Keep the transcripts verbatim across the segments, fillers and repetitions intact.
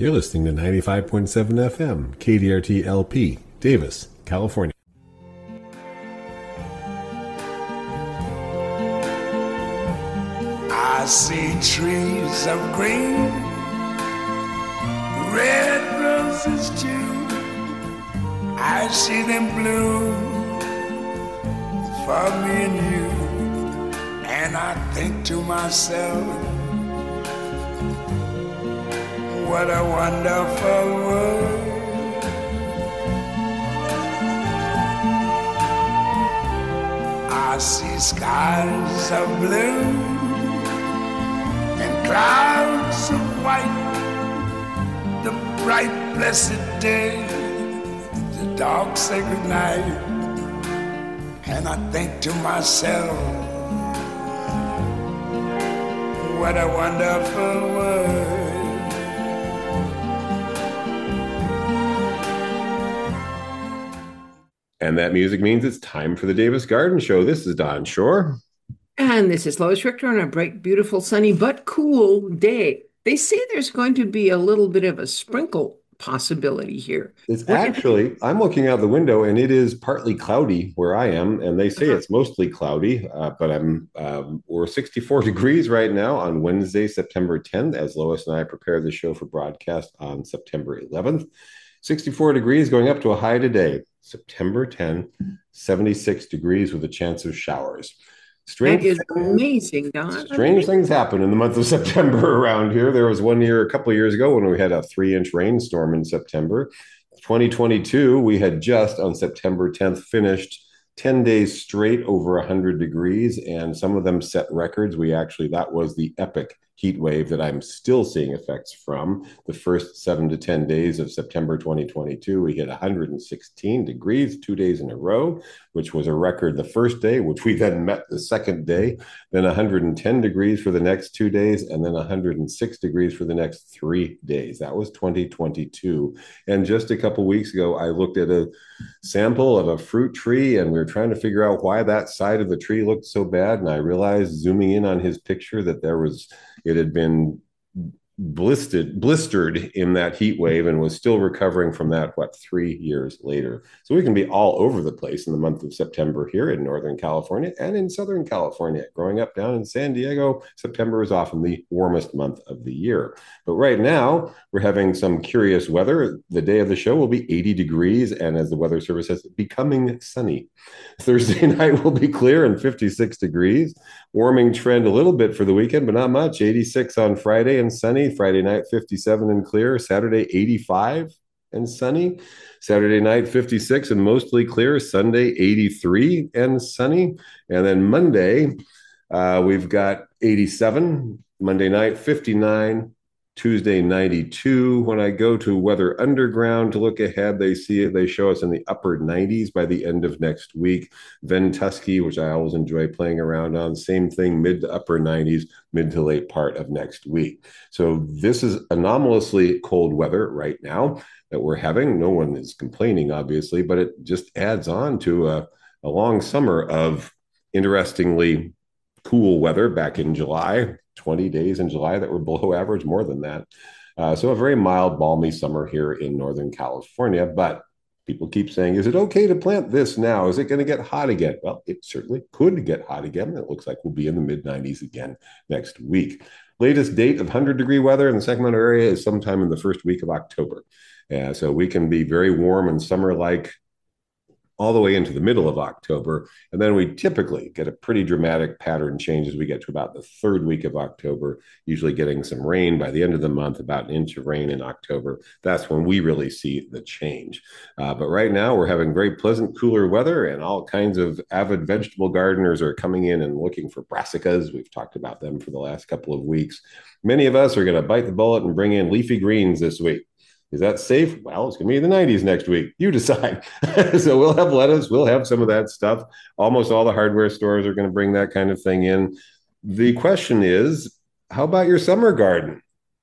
You're listening to ninety-five point seven F M, K D R T L P, Davis, California. I see trees of green, red roses too. I see them bloom for me and you. And I think to myself, what a wonderful world. I see skies of blue and clouds of white, the bright blessed day, the dark sacred night. And I think to myself, what a wonderful world. And that music means it's time for the Davis Garden Show. This is Don Shore. And this is Lois Richter on a bright, beautiful, sunny, but cool day. They say there's going to be a little bit of a sprinkle possibility here. It's what actually, I'm looking out the window and it is partly cloudy where I am. And they say uh-huh. it's mostly cloudy, uh, but I'm um, we're sixty-four degrees right now on Wednesday, September tenth, as Lois and I prepare the show for broadcast on September eleventh. sixty-four degrees going up to a high today, September tenth, seventy-six degrees with a chance of showers. Strange that is amazing, Don. Strange things happen in the month of September around here. There was one year, a couple of years ago, when we had a three-inch rainstorm in September. twenty twenty-two, we had just on September tenth finished ten days straight over one hundred degrees, and some of them set records. We actually, that was the epic heat wave that I'm still seeing effects from. The first seven to ten days of September twenty twenty-two, we hit one hundred sixteen degrees two days in a row, which was a record the first day, which we then met the second day, then one hundred ten degrees for the next two days, and then one hundred six degrees for the next three days. That was twenty twenty-two. And just a couple weeks ago, I looked at a sample of a fruit tree, and we were trying to figure out why that side of the tree looked so bad. And I realized, zooming in on his picture, that there was it had been blistered, blistered in that heat wave and was still recovering from that, what, three years later. So we can be all over the place in the month of September here in Northern California and in Southern California. Growing up down in San Diego, September is often the warmest month of the year. But right now, we're having some curious weather. The day of the show will be eighty degrees, and as the Weather Service says, becoming sunny. Thursday night will be clear and fifty-six degrees. Warming trend a little bit for the weekend, but not much. eighty-six on Friday and sunny. Friday night, fifty-seven and clear. Saturday, eighty-five and sunny. Saturday night, fifty-six and mostly clear. Sunday, eighty-three and sunny. And then Monday, uh, we've got eighty-seven. Monday night, fifty-nine. Tuesday, ninety-two. When I go to Weather Underground to look ahead, they see it. They show us in the upper nineties by the end of next week. Ventusky, which I always enjoy playing around on, same thing, mid to upper nineties, mid to late part of next week. So this is anomalously cold weather right now that we're having. No one is complaining, obviously, but it just adds on to a, a long summer of interestingly cool weather back in July. twenty days in July that were below average, more than that. Uh, so a very mild, balmy summer here in Northern California. But people keep saying, is it okay to plant this now? Is it going to get hot again? Well, it certainly could get hot again. It looks like we'll be in the mid nineties again next week. Latest date of one hundred degree weather in the Sacramento area is sometime in the first week of October. Uh, so we can be very warm and summer-like all the way into the middle of October. And then we typically get a pretty dramatic pattern change as we get to about the third week of October, usually getting some rain by the end of the month, about an inch of rain in October. That's when we really see the change. Uh, but right now we're having very pleasant, cooler weather, and all kinds of avid vegetable gardeners are coming in and looking for brassicas. We've talked about them for the last couple of weeks. Many of us are going to bite the bullet and bring in leafy greens this week. Is that safe? Well, it's going to be in the nineties next week. You decide. So we'll have lettuce. We'll have some of that stuff. Almost all the hardware stores are going to bring that kind of thing in. The question is, how about your summer garden?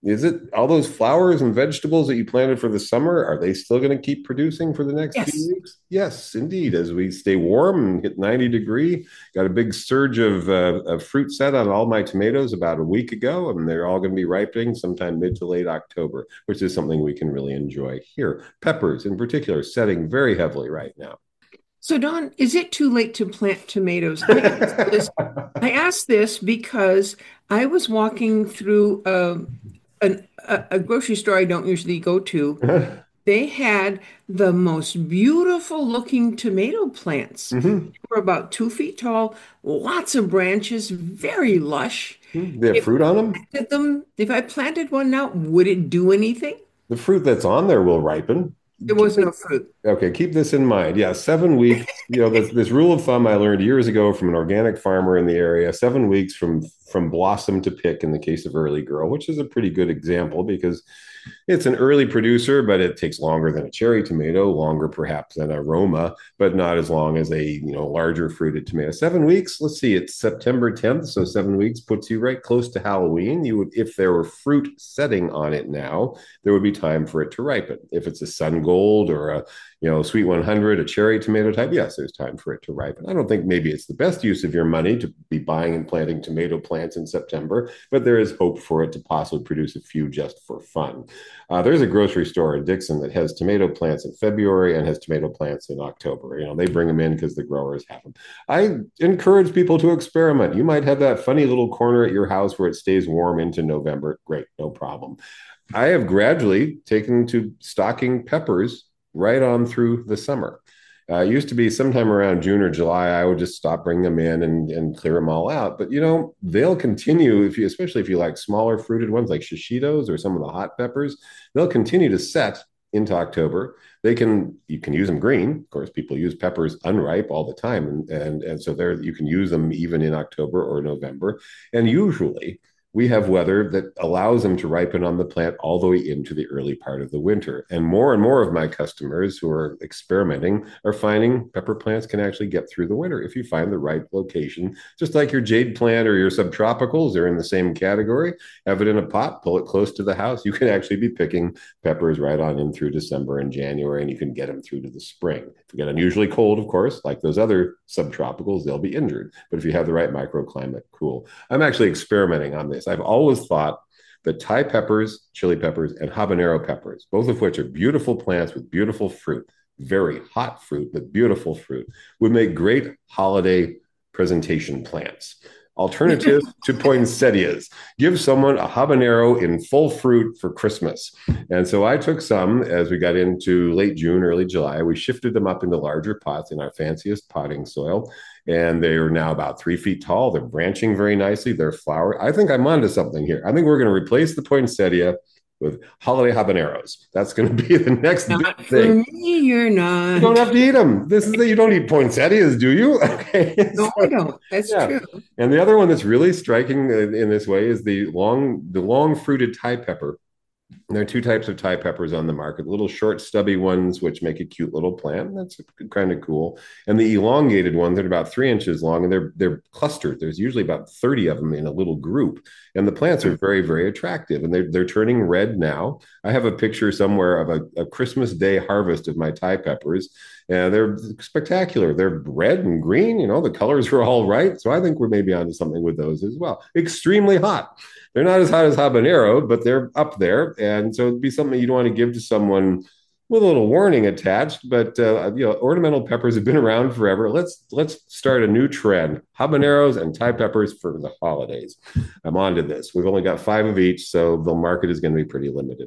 Is it all those flowers and vegetables that you planted for the summer? Are they still going to keep producing for the next few Yes. weeks? Yes, indeed. As we stay warm and hit ninety degree, got a big surge of, uh, of fruit set on all my tomatoes about a week ago, and they're all going to be ripening sometime mid to late October, which is something we can really enjoy here. Peppers, in particular, setting very heavily right now. So, Don, is it too late to plant tomatoes? I asked this, I asked this because I was walking through a, an, a, a grocery store I don't usually go to. They had the most beautiful looking tomato plants. Mhm. They were about two feet tall, lots of branches, very lush. They have If fruit on them. I planted them, if I planted one now, would it do anything? The fruit that's on there will ripen. There Keep was no fruit. Okay, keep this in mind. Yeah, seven weeks. You know, this this rule of thumb I learned years ago from an organic farmer in the area. Seven weeks from from blossom to pick in the case of Early Girl, which is a pretty good example because it's an early producer, but it takes longer than a cherry tomato, longer perhaps than a Roma, but not as long as a you know larger fruited tomato. Seven weeks. Let's see, it's September tenth, so seven weeks puts you right close to Halloween. You would, if there were fruit setting on it now, there would be time for it to ripen. If it's a sun gold or a you know sweet one hundred, a cherry tomato type, yes, there's time for it to ripen. I don't think maybe it's the best use of your money to be buying and planting tomato plants in September, but there is hope for it to possibly produce a few just for fun. Uh, there's a grocery store in Dixon that has tomato plants in February and has tomato plants in October. You know, they bring them in because the growers have them. I encourage people to experiment. You might have that funny little corner at your house where it stays warm into November. Great, no problem. I have gradually taken to stocking peppers right on through the summer. Uh, it used to be sometime around June or July, I would just stop, bring them in, and, and clear them all out. But you know, they'll continue if you, especially if you like smaller fruited ones like shishitos or some of the hot peppers, they'll continue to set into October. They can you can use them green. Of course, people use peppers unripe all the time, and and and so there you can use them even in October or November. And usually we have weather that allows them to ripen on the plant all the way into the early part of the winter. And more and more of my customers who are experimenting are finding pepper plants can actually get through the winter if you find the right location. Just like your jade plant or your subtropicals, they're in the same category. Have it in a pot, pull it close to the house. You can actually be picking peppers right on in through December and January, and you can get them through to the spring. If you get unusually cold, of course, like those other subtropicals, they'll be injured. But if you have the right microclimate, cool. I'm actually experimenting on this. I've always thought that Thai peppers, chili peppers, and habanero peppers, both of which are beautiful plants with beautiful fruit, very hot fruit, but beautiful fruit, would make great holiday presentation plants. Alternative to poinsettias. Give someone a habanero in full fruit for Christmas. And so I took some as we got into late June, early July. We shifted them up into larger pots in our fanciest potting soil. And they are now about three feet tall. They're branching very nicely. They're flowering. I think I'm onto something here. I think we're going to replace the poinsettia with holiday habaneros. That's going to be the next Not big for thing. me, you're You don't not. have to eat them. This is the, you don't eat poinsettias, do you? Okay. No, I So, don't. That's yeah. true. And the other one that's really striking in in this way is the long, the long fruited Thai pepper. There are two types of Thai peppers on the market, little short, stubby ones, which make a cute little plant. That's kind of cool. And the elongated ones that are about three inches long, and they're they're clustered. There's usually about thirty of them in a little group. And the plants are very, very attractive. And they're they're turning red now. I have a picture somewhere of a, a Christmas Day harvest of my Thai peppers. And they're spectacular. They're red and green, you know, the colors are all right. So I think we're maybe onto something with those as well. Extremely hot. They're not as hot as habanero, but they're up there. And so it'd be something you'd want to give to someone with a little warning attached. But uh, you know, ornamental peppers have been around forever. Let's let's start a new trend: habaneros and Thai peppers for the holidays. I'm on to this. We've only got five of each, so the market is going to be pretty limited.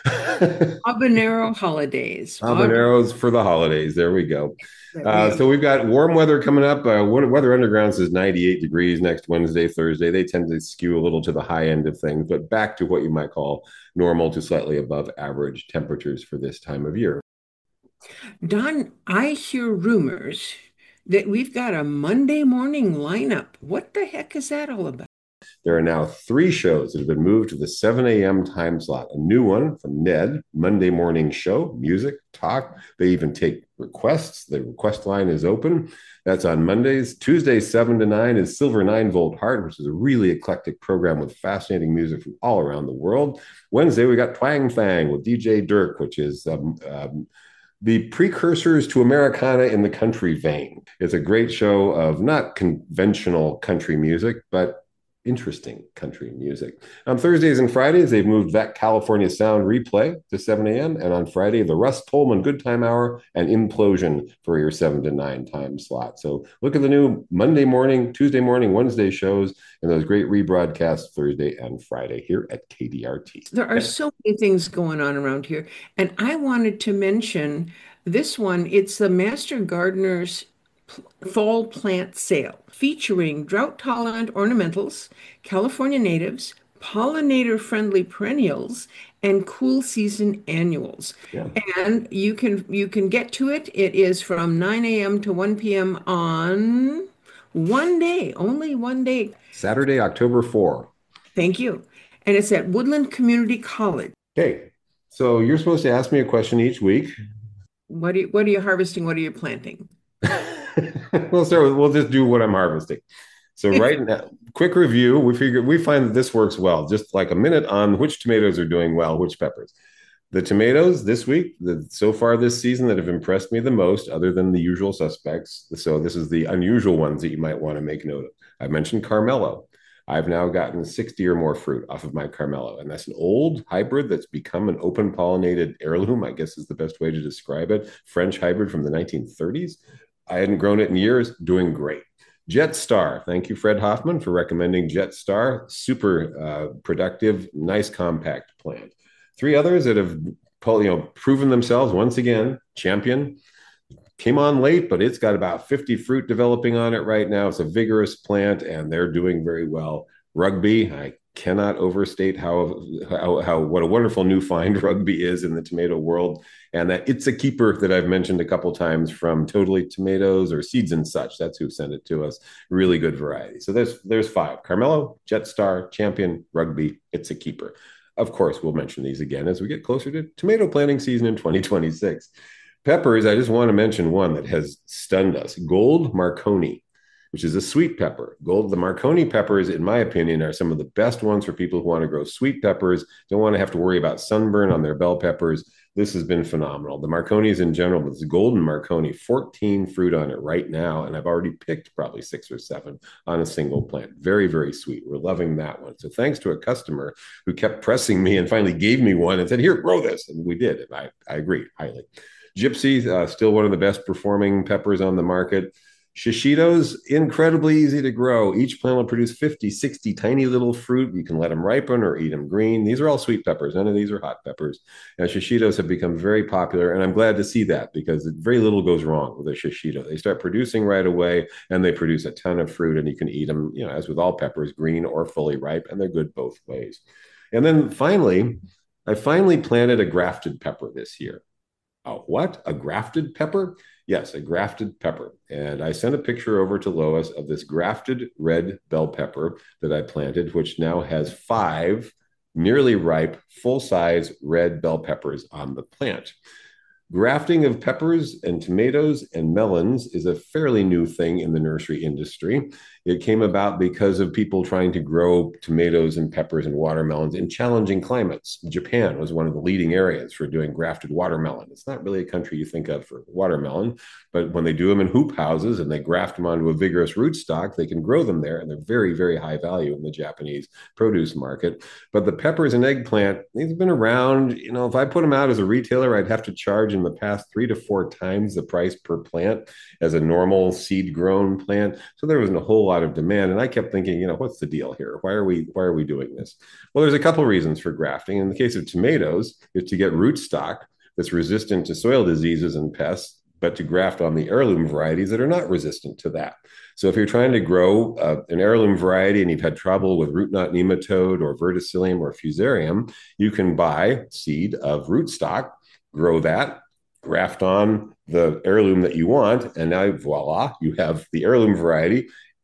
Habanero holidays. All Habaneros for the holidays. There we go. Uh, right. so we've got warm weather coming up. Uh, Weather Underground says ninety-eight degrees next Wednesday, Thursday. They tend to skew a little to the high end of things, but back to what you might call normal to slightly above average temperatures for this time of year. Don, I hear rumors that we've got a Monday morning lineup. What the heck is that all about? There are now three shows that have been moved to the seven a.m. time slot. A new one from Ned, Monday morning show, music, talk. They even take requests. The request line is open. That's on Mondays. Tuesdays, seven to nine is Silver nine Volt Heart, which is a really eclectic program with fascinating music from all around the world. Wednesday, we got Twang Thang with D J Dirk, which is um, um, the precursors to Americana in the country vein. It's a great show of not conventional country music, but interesting country music. On Thursdays and Fridays, they've moved that California Sound replay to seven a.m. And on Friday, the Russ Tolman Good Time Hour and Implosion for your seven to nine time slot. So look at the new Monday morning, Tuesday morning, Wednesday shows, and those great rebroadcasts Thursday and Friday here at K D R T. There are so many things going on around here. And I wanted to mention this one. It's the Master Gardener's Fall Plant Sale, featuring drought-tolerant ornamentals, California natives, pollinator-friendly perennials, and cool season annuals. Yeah. And you can you can get to it. It is from nine a.m. to one p.m. on one day, only one day. Saturday, October fourth. Thank you. And it's at Woodland Community College. Okay, so you're supposed to ask me a question each week. What are you, what are you harvesting? What are you planting? We'll start with, we'll just do what I'm harvesting. So right now, quick review. We figure we find that this works well. Just like a minute on which tomatoes are doing well, which peppers. The tomatoes this week, the, so far this season, that have impressed me the most, other than the usual suspects. So this is the unusual ones that you might want to make note of. I mentioned Carmelo. I've now gotten sixty or more fruit off of my Carmelo, and that's an old hybrid that's become an open pollinated heirloom, I guess is the best way to describe it. French hybrid from the nineteen thirties. I hadn't grown it in years, doing great. Jet Star. Thank you, Fred Hoffman, for recommending Jet Star. Super uh, productive, nice compact plant. Three others that have you know, proven themselves once again. Champion. Came on late, but it's got about fifty fruit developing on it right now. It's a vigorous plant, and they're doing very well. Rugby. I cannot overstate how, how, how what a wonderful new find Rugby is in the tomato world. And that It's a Keeper that I've mentioned a couple times from Totally Tomatoes or Seeds and Such. That's who sent it to us. Really good variety. So there's there's five. Carmelo, Jet Star, Champion, Rugby, It's a Keeper. Of course, we'll mention these again as we get closer to tomato planting season in twenty twenty-six. Peppers, I just want to mention one that has stunned us. Gold Marconi, which is a sweet pepper. Gold, the Marconi peppers, in my opinion, are some of the best ones for people who want to grow sweet peppers, don't want to have to worry about sunburn on their bell peppers. This has been phenomenal. The Marconis in general, but this golden Marconi, fourteen fruit on it right now, and I've already picked probably six or seven on a single plant. Very, very sweet. We're loving that one. So thanks to a customer who kept pressing me and finally gave me one and said, here, grow this. And we did. And I, I agreed highly. Gypsy, uh, still one of the best performing peppers on the market. Shishitos, incredibly easy to grow. Each plant will produce fifty, sixty tiny little fruit. You can let them ripen or eat them green. These are all sweet peppers. None of these are hot peppers. And shishitos have become very popular, and I'm glad to see that because very little goes wrong with a shishito. They start producing right away, and they produce a ton of fruit, and you can eat them, you know, as with all peppers, green or fully ripe, and they're good both ways. And then finally, I finally planted a grafted pepper this year. Oh, what? A grafted pepper? Yes, a grafted pepper. And I sent a picture over to Lois of this grafted red bell pepper that I planted, which now has five nearly ripe, full-size red bell peppers on the plant. Grafting of peppers and tomatoes and melons is a fairly new thing in the nursery industry. It came about because of people trying to grow tomatoes and peppers and watermelons in challenging climates. Japan was one of the leading areas for doing grafted watermelon. It's not really a country you think of for watermelon, but when they do them in hoop houses and they graft them onto a vigorous rootstock, they can grow them there, and they're very, very high value in the Japanese produce market. But the peppers and eggplant, these have been around. You know, if I put them out as a retailer, I'd have to charge in the past three to four times the price per plant as a normal seed-grown plant. So there wasn't a whole lot of demand, and I kept thinking, you know, what's the deal here? Why are we why are we doing this? Well, there's a couple of reasons for grafting. In the case of tomatoes, is to get rootstock that's resistant to soil diseases and pests, but to graft on the heirloom varieties that are not resistant to that. So if you're trying to grow uh, an heirloom variety and you've had trouble with root knot nematode or verticillium or fusarium, you can buy seed of rootstock, grow that, graft on the heirloom that you want, and now voila, you have the heirloom variety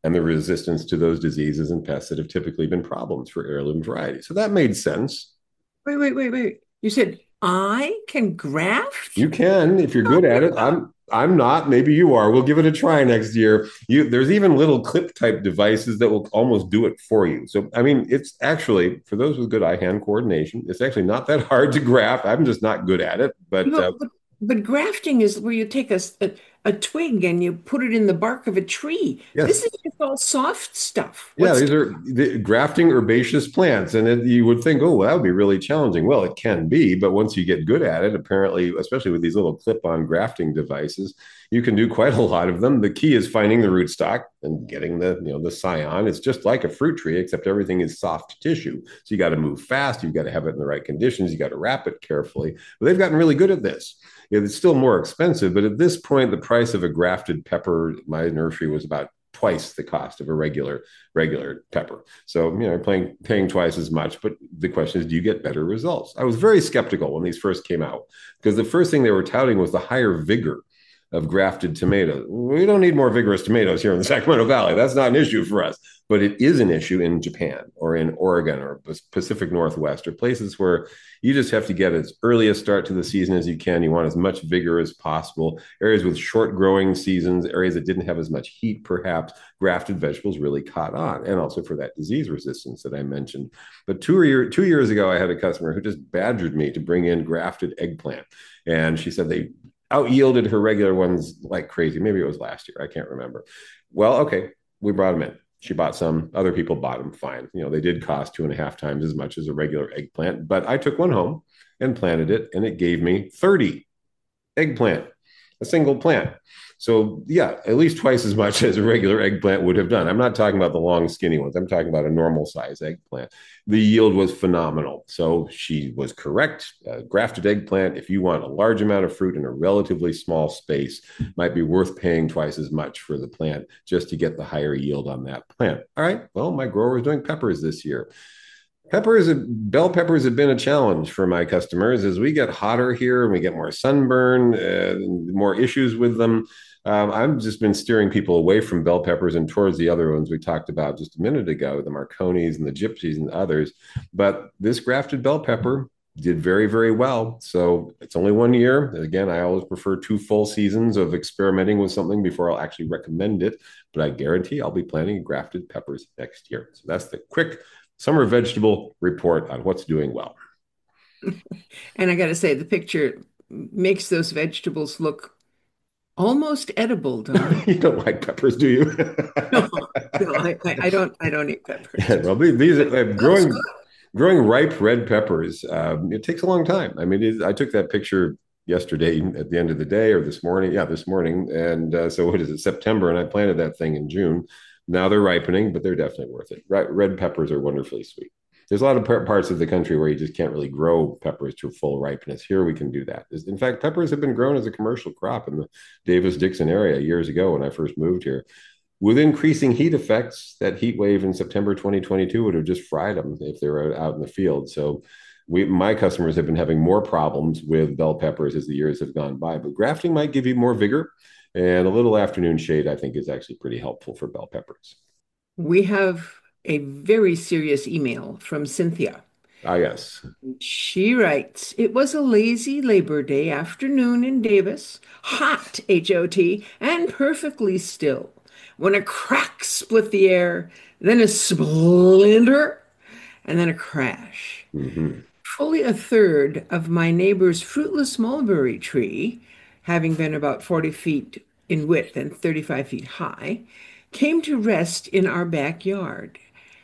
and the resistance to those diseases and pests that have typically been problems for heirloom varieties. So that made sense. Wait, wait, wait, wait. You said I can graft? You can if you're good at it. I'm I'm not. Maybe you are. We'll give it a try next year. You there's even little clip type devices that will almost do it for you. So I mean, it's actually for those with good eye-hand coordination, it's actually not that hard to graft. I'm just not good at it. But But, uh, but, but grafting is where you take a, a, a twig and you put it in the bark of a tree. This yes, is just all soft stuff. yeah, What's these are the, grafting herbaceous plants, and it, you would think, oh, well, that would be really challenging. Well, it can be, but once you get good at it, apparently, especially with these little clip-on grafting devices, you can do quite a lot of them. The key is finding the rootstock and getting the, you know, the scion. It's just like a fruit tree, except everything is soft tissue. So you got to move fast. You've got to have it in the right conditions. You got to wrap it carefully. But they've gotten really good at this. It's still more expensive, but at this point, the price of a grafted pepper, my nursery was about twice the cost of a regular regular pepper. So, you know, paying paying twice as much. But the question is, do you get better results? I was very skeptical when these first came out because the first thing they were touting was the higher vigor of grafted tomatoes. We don't need more vigorous tomatoes here in the Sacramento Valley. That's not an issue for us. But it is an issue in Japan or in Oregon or Pacific Northwest or places where you just have to get as early a start to the season as you can. You want as much vigor as possible. Areas with short growing seasons, areas that didn't have as much heat, perhaps, grafted vegetables really caught on. And also for that disease resistance that I mentioned. But two, year, two years ago, I had a customer who just badgered me to bring in grafted eggplant. And she said they out yielded her regular ones like crazy. Maybe it was last year. I can't remember. Well, okay, we brought them in. She bought some. Other people bought them. Fine. You know, they did cost two and a half times as much as a regular eggplant. But I took one home and planted it, and it gave me thirty eggplant, a single plant. So yeah, at least twice as much as a regular eggplant would have done. I'm not talking about the long, skinny ones. I'm talking about a normal size eggplant. The yield was phenomenal. So she was correct. Uh, grafted eggplant, if you want a large amount of fruit in a relatively small space, might be worth paying twice as much for the plant just to get the higher yield on that plant. All right, well, my grower is doing peppers this year. Peppers, bell peppers have been a challenge for my customers as we get hotter here and we get more sunburn, uh, more issues with them. Um, I've just been steering people away from bell peppers and towards the other ones we talked about just a minute ago, the Marconis and the Gypsies and others. But this grafted bell pepper did very, very well. So it's only one year. Again, I always prefer two full seasons of experimenting with something before I'll actually recommend it. But I guarantee I'll be planting grafted peppers next year. So that's the quick summer vegetable report on what's doing well. And I got to say, the picture makes those vegetables look almost edible, don't You don't like peppers, do you? No, no, I, I, I don't. I don't eat peppers. Yeah, well, these are uh, growing growing ripe red peppers. Um, it takes a long time. I mean, it, I took that picture yesterday at the end of the day or this morning. Yeah, this morning. And uh, so what is it? September, and I planted that thing in June. Now they're ripening, but they're definitely worth it. Right, red peppers are wonderfully sweet. There's a lot of parts of the country where you just can't really grow peppers to full ripeness. Here we can do that. In fact, peppers have been grown as a commercial crop in the Davis-Dixon area years ago when I first moved here. With increasing heat effects, that heat wave in September twenty twenty-two would have just fried them if they were out in the field. So we, my customers have been having more problems with bell peppers as the years have gone by. But grafting might give you more vigor, and a little afternoon shade, I think, is actually pretty helpful for bell peppers. We have a very serious email from Cynthia. Ah, yes. She writes, it was a lazy Labor Day afternoon in Davis, hot, H O T, and perfectly still, when a crack split the air, then a splinter, and then a crash. Mm-hmm. Fully a third of my neighbor's fruitless mulberry tree, having been about forty feet in width and thirty-five feet high, came to rest in our backyard.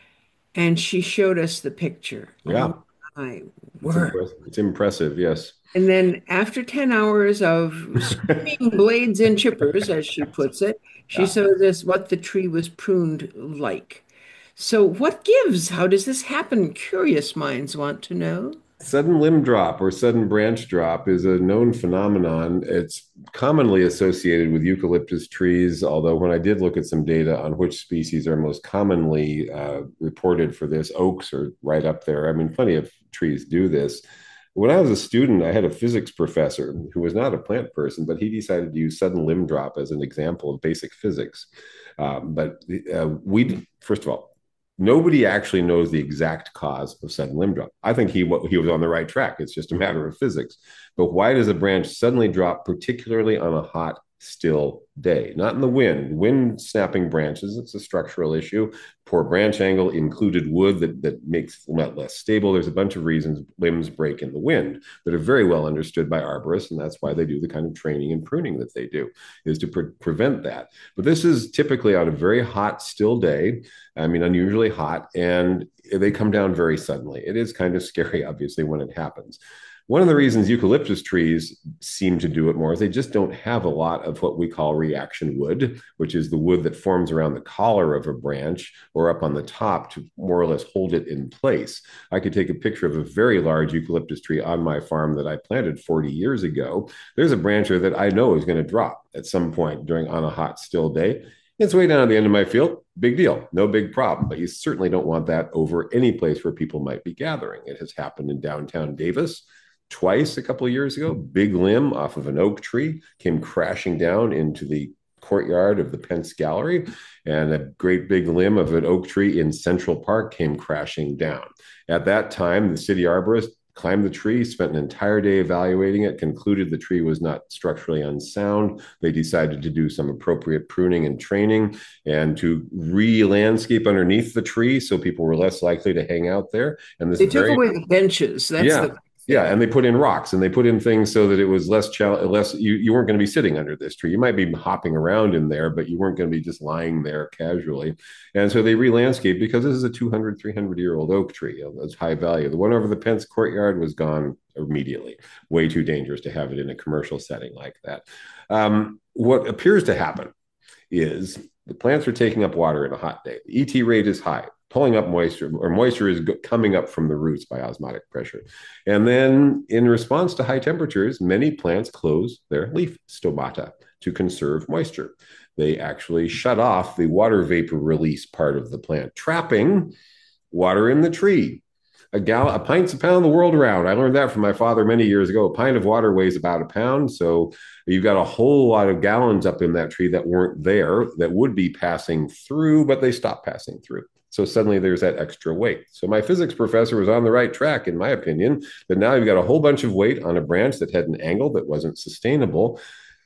And she showed us the picture. Yeah. Oh, my It's word. impressive. It's impressive, yes. And then after ten hours of screaming blades and chippers, as she puts it, she Yeah. showed us what the tree was pruned like. So what gives? How does this happen? Curious minds want to know. Sudden limb drop or sudden branch drop is a known phenomenon. It's commonly associated with eucalyptus trees, although when I did look at some data on which species are most commonly uh, reported for this, oaks are right up there. I mean, plenty of trees do this. When I was a student, I had a physics professor who was not a plant person, but he decided to use sudden limb drop as an example of basic physics. Um, but uh, we, first of all, nobody actually knows the exact cause of sudden limb drop. I think he he was on the right track. It's just a matter of physics. But why does a branch suddenly drop, particularly on a hot, still day? Not in the wind. Wind snapping branches, it's a structural issue. Poor branch angle, included wood that, that makes the limb less stable. There's a bunch of reasons limbs break in the wind that are very well understood by arborists, and that's why they do the kind of training and pruning that they do, is to pre- prevent that. But this is typically on a very hot, still day. I mean, unusually hot, and they come down very suddenly. It is kind of scary, obviously, when it happens. One of the reasons eucalyptus trees seem to do it more is they just don't have a lot of what we call reaction wood, which is the wood that forms around the collar of a branch or up on the top to more or less hold it in place. I could take a picture of a very large eucalyptus tree on my farm that I planted forty years ago. There's a brancher that I know is going to drop at some point during on a hot, still day. It's way down at the end of my field. Big deal. No big problem. But you certainly don't want that over any place where people might be gathering. It has happened in downtown Davis twice a couple of years ago. Big limb off of an oak tree came crashing down into the courtyard of the Pence Gallery, and a great big limb of an oak tree in Central Park came crashing down. At that time, the city arborist climbed the tree, spent an entire day evaluating it, concluded the tree was not structurally unsound. They decided to do some appropriate pruning and training and to re-landscape underneath the tree so people were less likely to hang out there. And this they took very, away the benches. That's yeah. the Yeah, and they put in rocks and they put in things so that it was less challenge, less you, you weren't going to be sitting under this tree. You might be hopping around in there, but you weren't going to be just lying there casually. And so they re-landscaped because this is a two hundred, three hundred year old oak tree. That's high value. The one over the Pence courtyard was gone immediately. Way too dangerous to have it in a commercial setting like that. Um, what appears to happen is the plants are taking up water in a hot day. The E T rate is high, pulling up moisture, or moisture is coming up from the roots by osmotic pressure. And then in response to high temperatures, many plants close their leaf stomata to conserve moisture. They actually shut off the water vapor release part of the plant, trapping water in the tree. A gallon, a pint's a pound the world around. I learned that from my father many years ago. A pint of water weighs about a pound. So you've got a whole lot of gallons up in that tree that weren't there that would be passing through, but they stopped passing through. So suddenly there's that extra weight. So my physics professor was on the right track, in my opinion, that now you've got a whole bunch of weight on a branch that had an angle that wasn't sustainable.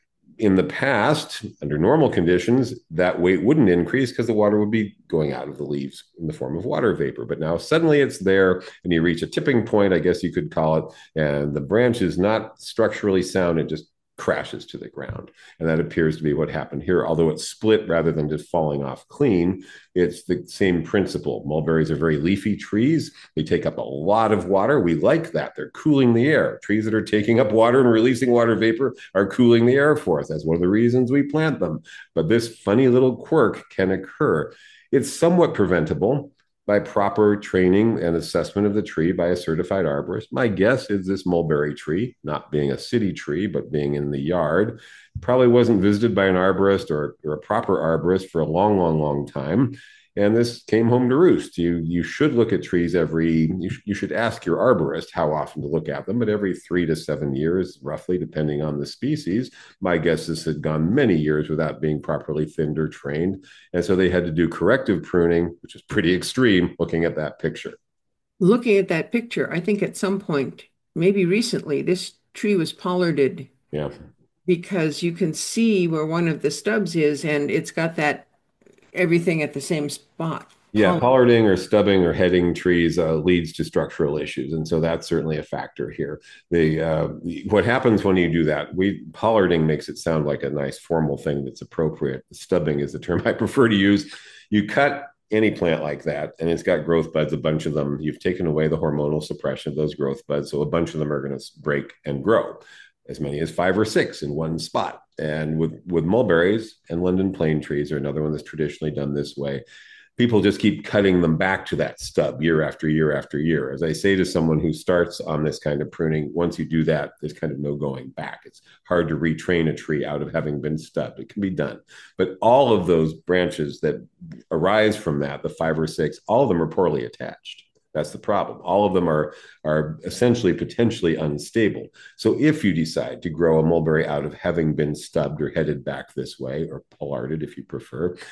In the past, under normal conditions, that weight wouldn't increase because the water would be going out of the leaves in the form of water vapor. But now suddenly it's there and you reach a tipping point, I guess you could call it, and the branch is not structurally sound. It just crashes to the ground. And that appears to be what happened here. Although it's split rather than just falling off clean, it's the same principle. Mulberries are very leafy trees. They take up a lot of water. We like that. They're cooling the air. Trees that are taking up water and releasing water vapor are cooling the air for us. That's one of the reasons we plant them. But this funny little quirk can occur. It's somewhat preventable by proper training and assessment of the tree by a certified arborist. My guess is this mulberry tree, not being a city tree, but being in the yard, probably wasn't visited by an arborist or, or a proper arborist for a long, long, long time. And this came home to roost. You, you should look at trees every, you, sh- you should ask your arborist how often to look at them, but every three to seven years, roughly, depending on the species. My guess is had gone many years without being properly thinned or trained. And so they had to do corrective pruning, which is pretty extreme, looking at that picture. Looking at that picture, I think at some point, maybe recently, this tree was pollarded. Yeah. Because you can see where one of the stubs is, and it's got that everything at the same spot. Yeah, pollarding or stubbing or heading trees uh, leads to structural issues, and so that's certainly a factor here. The uh, what happens when you do that? We pollarding makes it sound like a nice formal thing that's appropriate. Stubbing is the term I prefer to use. You cut any plant like that, and it's got growth buds, a bunch of them. You've taken away the hormonal suppression of those growth buds, so a bunch of them are going to break and grow. As many as five or six in one spot. And with, with mulberries and London plane trees are another one that's traditionally done this way. People just keep cutting them back to that stub year after year after year. As I say to someone who starts on this kind of pruning, once you do that, there's kind of no going back. It's hard to retrain a tree out of having been stubbed. It can be done. But all of those branches that arise from that, the five or six, all of them are poorly attached. That's the problem. All of them are, are essentially potentially unstable. So if you decide to grow a mulberry out of having been stubbed or headed back this way, or pollarded if you prefer,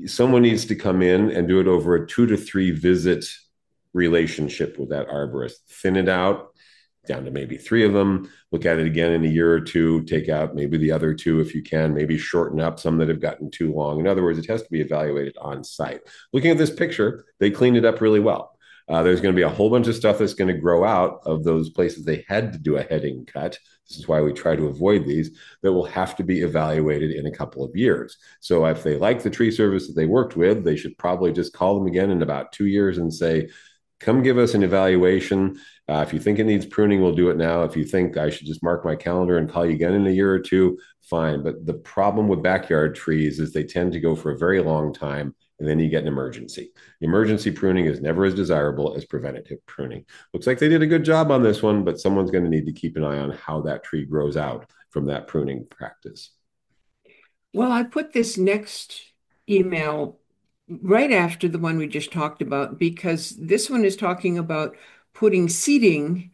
someone needs to come in and do it over a two to three visit relationship with that arborist. Thin it out down to maybe three of them, look at it again in a year or two, take out maybe the other two if you can, maybe shorten up some that have gotten too long. In other words, it has to be evaluated on site. Looking at this picture, they cleaned it up really well. Uh, there's going to be a whole bunch of stuff that's going to grow out of those places they had to do a heading cut. This is why we try to avoid these, that will have to be evaluated in a couple of years. So if they like the tree service that they worked with, they should probably just call them again in about two years and say, come give us an evaluation. Uh, if you think it needs pruning, we'll do it now. If you think I should just mark my calendar and call you again in a year or two, fine. But the problem with backyard trees is they tend to go for a very long time, and then you get an emergency. Emergency pruning is never as desirable as preventative pruning. Looks like they did a good job on this one, but someone's going to need to keep an eye on how that tree grows out from that pruning practice. Well, I put this next email right after the one we just talked about, because this one is talking about putting seating,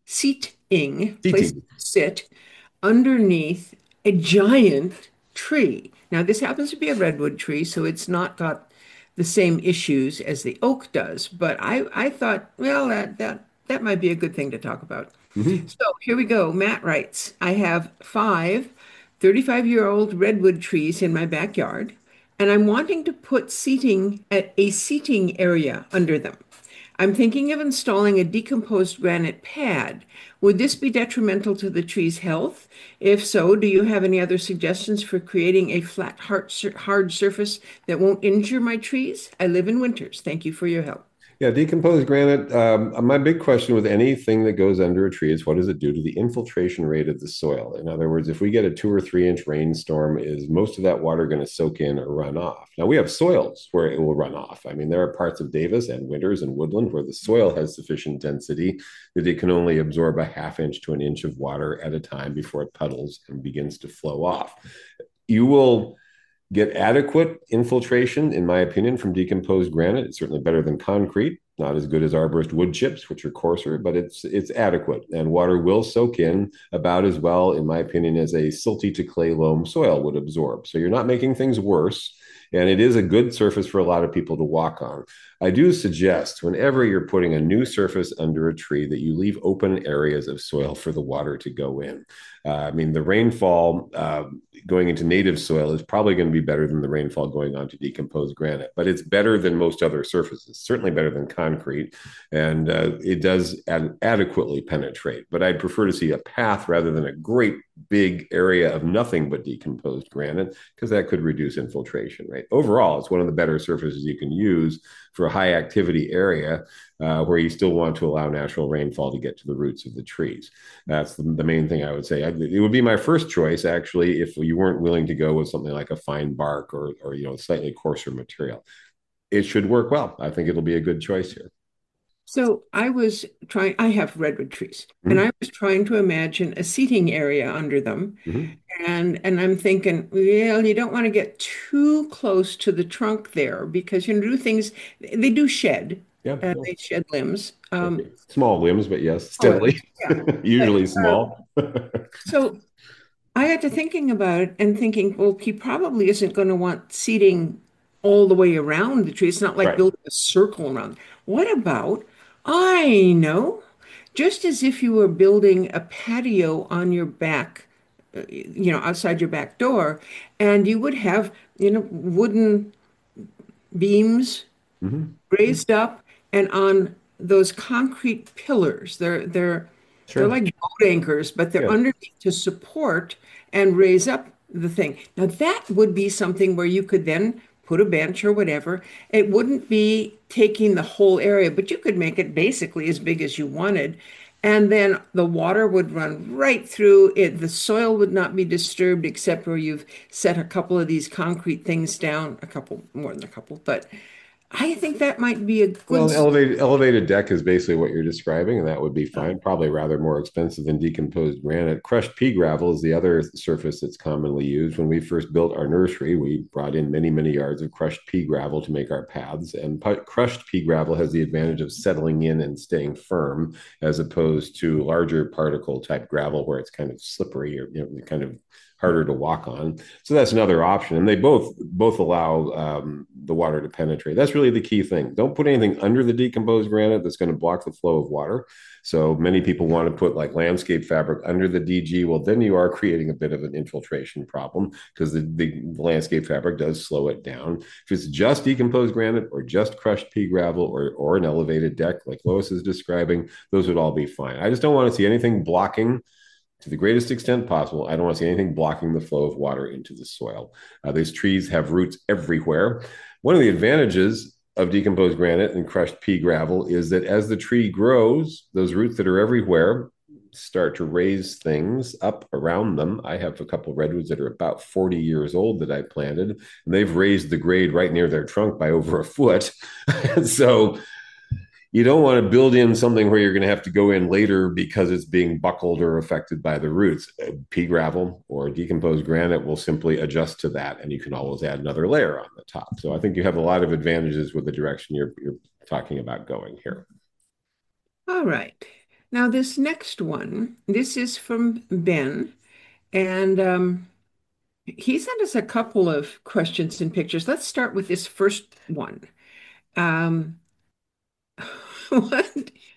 seating, place to sit underneath a giant tree. Now, this happens to be a redwood tree, so it's not got the same issues as the oak does. But I, I thought, well, that that that might be a good thing to talk about. Mm-hmm. So here we go. Matt writes, I have five thirty-five-year-old redwood trees in my backyard, and I'm wanting to put seating at a seating area under them. I'm thinking of installing a decomposed granite pad. Would this be detrimental to the tree's health? If so, do you have any other suggestions for creating a flat, hard, hard surface that won't injure my trees? I live in Winters. Thank you for your help. Yeah, decomposed granite. Um, my big question with anything that goes under a tree is what does it do to the infiltration rate of the soil? In other words, if we get a two or three inch rainstorm, is most of that water going to soak in or run off? Now, we have soils where it will run off. I mean, there are parts of Davis and Winters and Woodland where the soil has sufficient density that it can only absorb a half inch to an inch of water at a time before it puddles and begins to flow off. You will get adequate infiltration, in my opinion, from decomposed granite. It's certainly better than concrete. Not as good as arborist wood chips, which are coarser, but it's it's adequate. And water will soak in about as well, in my opinion, as a silty to clay loam soil would absorb. So you're not making things worse. And it is a good surface for a lot of people to walk on. I do suggest whenever you're putting a new surface under a tree that you leave open areas of soil for the water to go in. Uh, I mean, the rainfall uh, going into native soil is probably going to be better than the rainfall going onto decomposed granite, but it's better than most other surfaces, certainly better than concrete, and uh, it does ad- adequately penetrate. But I'd prefer to see a path rather than a great big area of nothing but decomposed granite, because that could reduce infiltration, right? Overall, it's one of the better surfaces you can use for a high activity area uh, where you still want to allow natural rainfall to get to the roots of the trees. That's the, the main thing I would say. I, it would be my first choice, actually, if you weren't willing to go with something like a fine bark or, or you know, slightly coarser material. It should work well. I think it'll be a good choice here. So I was trying, I have redwood trees, mm-hmm. and I was trying to imagine a seating area under them. Mm-hmm. And and I'm thinking, well, you don't want to get too close to the trunk there because you know, do things, they do shed. Yeah, uh, they shed limbs. Um, okay. Small limbs, but yes, steadily. Oh, yeah. Usually but, small. Uh, so I got to thinking about it and thinking, well, he probably isn't going to want seating all the way around the tree. It's not like right. building a circle around. What about, I know, just as if you were building a patio on your back, you know, outside your back door, and you would have, you know, wooden beams mm-hmm. raised up, and on those concrete pillars, they're they're sure. they're like boat anchors, but they're yeah. underneath to support and raise up the thing. Now that would be something where you could then put a bench or whatever. It wouldn't be taking the whole area, but you could make it basically as big as you wanted. And then the water would run right through it. The soil would not be disturbed except where you've set a couple of these concrete things down, a couple, more than a couple, but I think that might be a good... Well, an elevated, elevated deck is basically what you're describing, and that would be fine. Probably rather more expensive than decomposed granite. Crushed pea gravel is the other surface that's commonly used. When we first built our nursery, we brought in many, many yards of crushed pea gravel to make our paths. And pu- crushed pea gravel has the advantage of settling in and staying firm, as opposed to larger particle type gravel where it's kind of slippery or you know kind of harder to walk on. So that's another option. And they both both allow um, the water to penetrate. That's really the key thing. Don't put anything under the decomposed granite that's going to block the flow of water. So many people want to put like landscape fabric under the D G. Well, then you are creating a bit of an infiltration problem because the, the, the landscape fabric does slow it down. If it's just decomposed granite or just crushed pea gravel or, or an elevated deck like Lois is describing, those would all be fine. I just don't want to see anything blocking to the greatest extent possible. I don't want to see anything blocking the flow of water into the soil. Uh, these trees have roots everywhere. One of the advantages of decomposed granite and crushed pea gravel is that as the tree grows, those roots that are everywhere start to raise things up around them. I have a couple of redwoods that are about forty years old that I planted, and they've raised the grade right near their trunk by over a foot. So you don't want to build in something where you're going to have to go in later because it's being buckled or affected by the roots. Pea gravel or decomposed granite will simply adjust to that, and you can always add another layer on the top. So I think you have a lot of advantages with the direction you're, you're talking about going here. All right. Now, this next one, this is from Ben, and um, he sent us a couple of questions and pictures. Let's start with this first one. Um, what?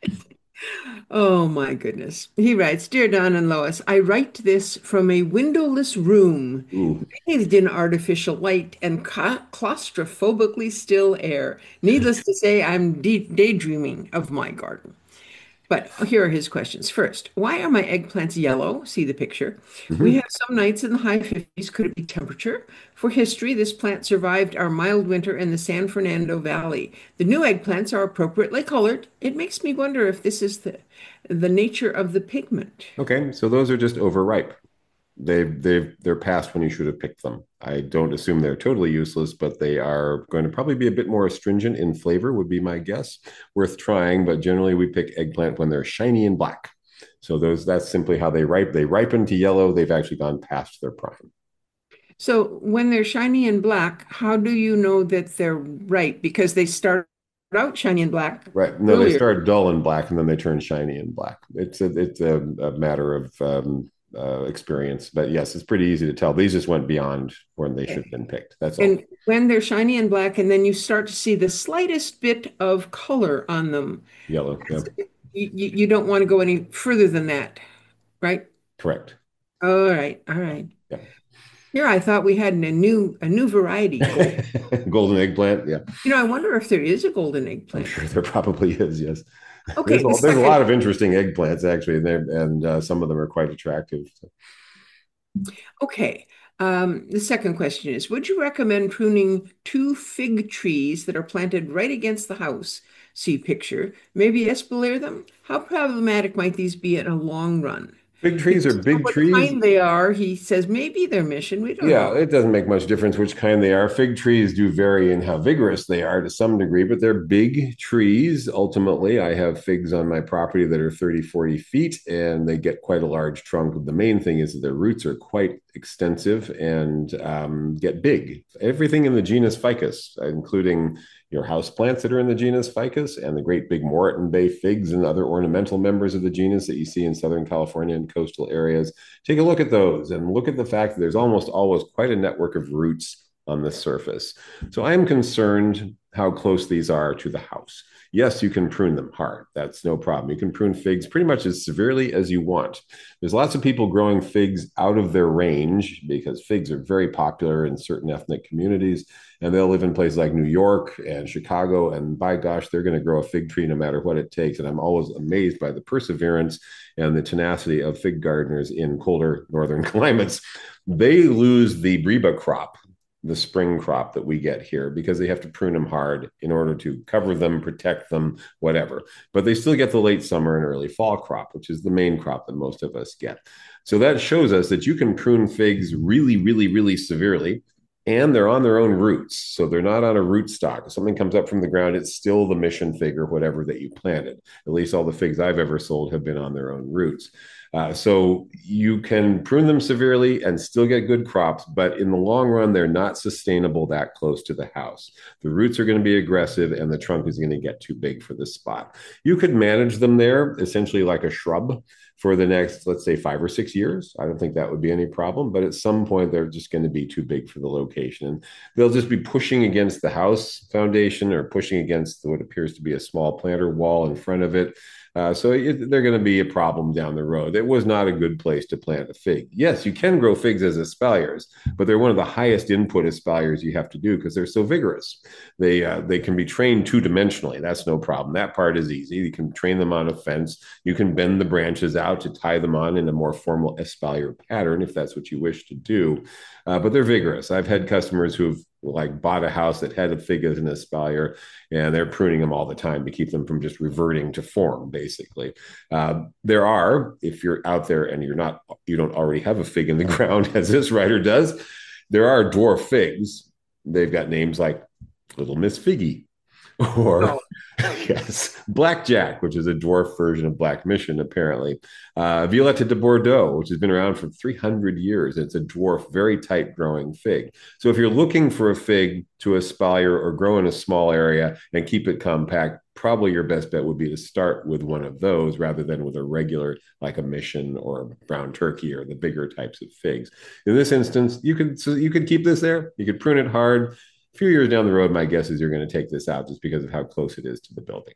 Oh my goodness. He writes, Dear Don and Lois, I write this from a windowless room, Ooh. bathed in artificial light and ca- claustrophobically still air. Needless to say, I'm de- daydreaming of my garden. But here are his questions. First, why are my eggplants yellow? See the picture. Mm-hmm. We have some nights in the high fifties. Could it be temperature? For history, this plant survived our mild winter in the San Fernando Valley. The new eggplants are appropriately colored. It makes me wonder if this is the, the nature of the pigment. Okay, so those are just overripe. They've they've they're past when you should have picked them. I don't assume they're totally useless, but they are going to probably be a bit more astringent in flavor, would be my guess. Worth trying, but generally we pick eggplant when they're shiny and black. So those that's simply how they ripe. They ripen to yellow. They've actually gone past their prime. So when they're shiny and black, how do you know that they're ripe? Because they start out shiny and black. Right. No, earlier. They start dull and black, and then they turn shiny and black. It's a it's a, a matter of um, uh, experience, but yes, it's pretty easy to tell. These just went beyond when they should have been picked. That's all. And when they're shiny and black, and then you start to see the slightest bit of color on them. Yellow. Yeah. You, you don't want to go any further than that, right? Correct. All right, all right. Yeah. Here, I thought we had a new a new variety. Golden eggplant. Yeah. You know, I wonder if there is a golden eggplant. I'm sure there probably is. Yes. Okay. There's, the a, there's a second- lot of interesting eggplants actually, and, and uh, some of them are quite attractive. Okay. Um, the second question is, would you recommend pruning two fig trees that are planted right against the house? See picture. Maybe espalier them? How problematic might these be in a long run? Big trees are big What trees. kind they are, he says, maybe their mission. We don't Yeah, know. it doesn't make much difference which kind they are. Fig trees do vary in how vigorous they are to some degree, but they're big trees. Ultimately, I have figs on my property that are thirty, forty feet, and they get quite a large trunk. The main thing is that their roots are quite extensive and um, get big. Everything in the genus Ficus, including your house plants that are in the genus Ficus and the great big Moreton Bay figs and other ornamental members of the genus that you see in Southern California and coastal areas. Take a look at those and look at the fact that there's almost always quite a network of roots on the surface. So I am concerned how close these are to the house. Yes, you can prune them hard. That's no problem. You can prune figs pretty much as severely as you want. There's lots of people growing figs out of their range because figs are very popular in certain ethnic communities, and they'll live in places like New York and Chicago, and by gosh, they're going to grow a fig tree no matter what it takes. And I'm always amazed by the perseverance and the tenacity of fig gardeners in colder northern climates. They lose the Breba crop, the spring crop that we get here, because they have to prune them hard in order to cover them, protect them, whatever. But they still get the late summer and early fall crop, which is the main crop that most of us get. So that shows us that you can prune figs really, really, really severely, and they're on their own roots. So they're not on a rootstock. If something comes up from the ground, it's still the mission fig or whatever that you planted. At least all the figs I've ever sold have been on their own roots. Uh, so you can prune them severely and still get good crops, but in the long run, they're not sustainable that close to the house. The roots are going to be aggressive and the trunk is going to get too big for this spot. You could manage them there essentially like a shrub for the next, let's say, five or six years. I don't think that would be any problem, but at some point they're just going to be too big for the location. And they'll just be pushing against the house foundation or pushing against what appears to be a small planter wall in front of it. Uh, so it, they're going to be a problem down the road. It was not a good place to plant a fig. Yes, you can grow figs as espaliers, but they're one of the highest input espaliers you have to do because they're so vigorous. They uh, they can be trained two dimensionally. That's no problem. That part is easy. You can train them on a fence. You can bend the branches out to tie them on in a more formal espalier pattern if that's what you wish to do. Uh, but they're vigorous. I've had customers who've like bought a house that had a fig as an espalier, and they're pruning them all the time to keep them from just reverting to form, basically. Uh, there are, if you're out there and you're not, you don't already have a fig in the ground, as this writer does, there are dwarf figs. They've got names like Little Miss Figgy, or oh. yes, Blackjack, which is a dwarf version of Black Mission, apparently. Uh, Violette de Bordeaux, which has been around for three hundred years. It's a dwarf, very tight growing fig. So if you're looking for a fig to espalier or grow in a small area and keep it compact, probably your best bet would be to start with one of those rather than with a regular, like a Mission or Brown Turkey or the bigger types of figs. In this instance, you could so you could keep this there. You could prune it hard. A few years down the road, my guess is you're going to take this out just because of how close it is to the building.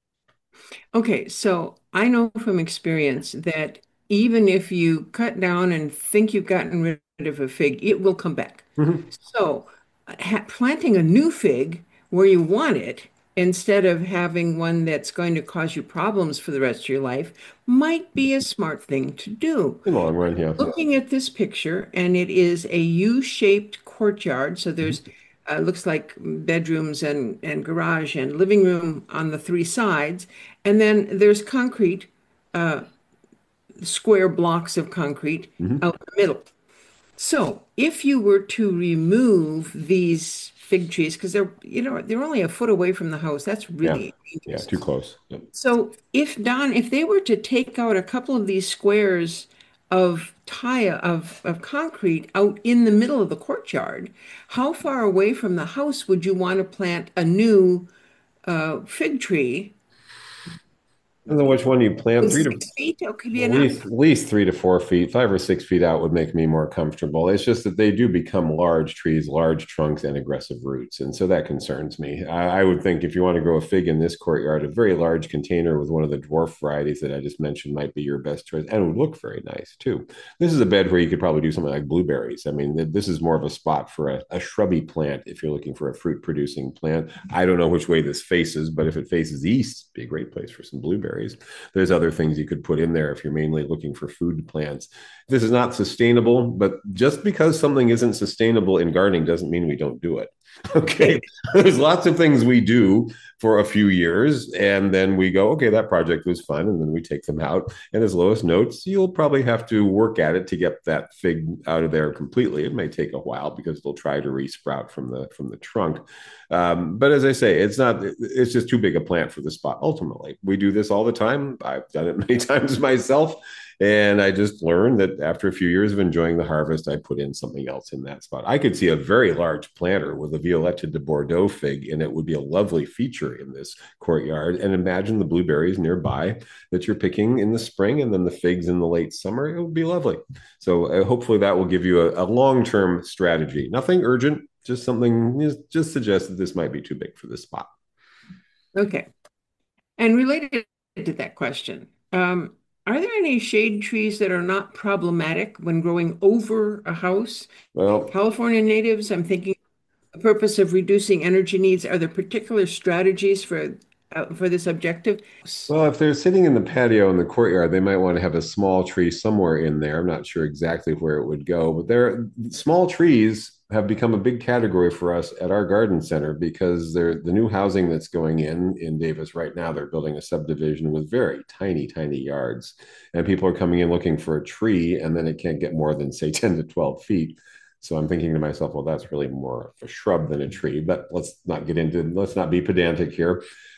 Okay, so I know from experience that even if you cut down and think you've gotten rid of a fig, it will come back. Mm-hmm. So planting a new fig where you want it, instead of having one that's going to cause you problems for the rest of your life, might be a smart thing to do. In the long run, yeah. Looking at this picture, and it is a U-shaped courtyard, so there's mm-hmm. Uh, looks like bedrooms and, and garage and living room on the three sides. And then there's concrete, uh, square blocks of concrete mm-hmm. out the middle. So if you were to remove these fig trees, because they're, you know, they're only a foot away from the house, that's really yeah, yeah too close. Yep. So if Don, if they were to take out a couple of these squares of tie of, of concrete out in the middle of the courtyard, how far away from the house would you want to plant a new uh, fig tree? I don't know which one you plant. Three six to feet, it could be at enough. least, at least three to four feet, five or six feet out would make me more comfortable. It's just that they do become large trees, large trunks, and aggressive roots, and so that concerns me. I, I would think if you want to grow a fig in this courtyard, a very large container with one of the dwarf varieties that I just mentioned might be your best choice, and it would look very nice too. This is a bed where you could probably do something like blueberries. I mean, this is more of a spot for a, a shrubby plant if you're looking for a fruit-producing plant. I don't know which way this faces, but if it faces east, it'd be a great place for some blueberries. There's other things you could put in there if you're mainly looking for food plants. This is not sustainable, but just because something isn't sustainable in gardening doesn't mean we don't do it. Okay. There's lots of things we do for a few years, and then we go, okay, that project was fun, and then we take them out. And as Lois notes, you'll probably have to work at it to get that fig out of there completely. It may take a while because they'll try to resprout from the from the trunk. Um, but as I say, it's not, it's just too big a plant for the spot. Ultimately, we do this all the time. I've done it many times myself. And I just learned that after a few years of enjoying the harvest, I put in something else in that spot. I could see a very large planter with a Violette de Bordeaux fig, and it would be a lovely feature in this courtyard. And imagine the blueberries nearby that you're picking in the spring and then the figs in the late summer. It would be lovely. So uh, hopefully that will give you a, a long-term strategy. Nothing urgent, just something, just, just suggests that this might be too big for this spot. Okay. And related to that question, um, are there any shade trees that are not problematic when growing over a house? Well, California natives, I'm thinking the purpose of reducing energy needs. Are there particular strategies for uh, for this objective? Well, if they're sitting in the patio in the courtyard, they might want to have a small tree somewhere in there. I'm not sure exactly where it would go, but there small trees have become a big category for us at our garden center because they're the new housing that's going in in Davis right now. They're building a subdivision with very tiny, tiny yards, and people are coming in looking for a tree, and then it can't get more than say ten to twelve feet. So I'm thinking to myself, well, that's really more of a shrub than a tree, but let's not get into, let's not be pedantic here.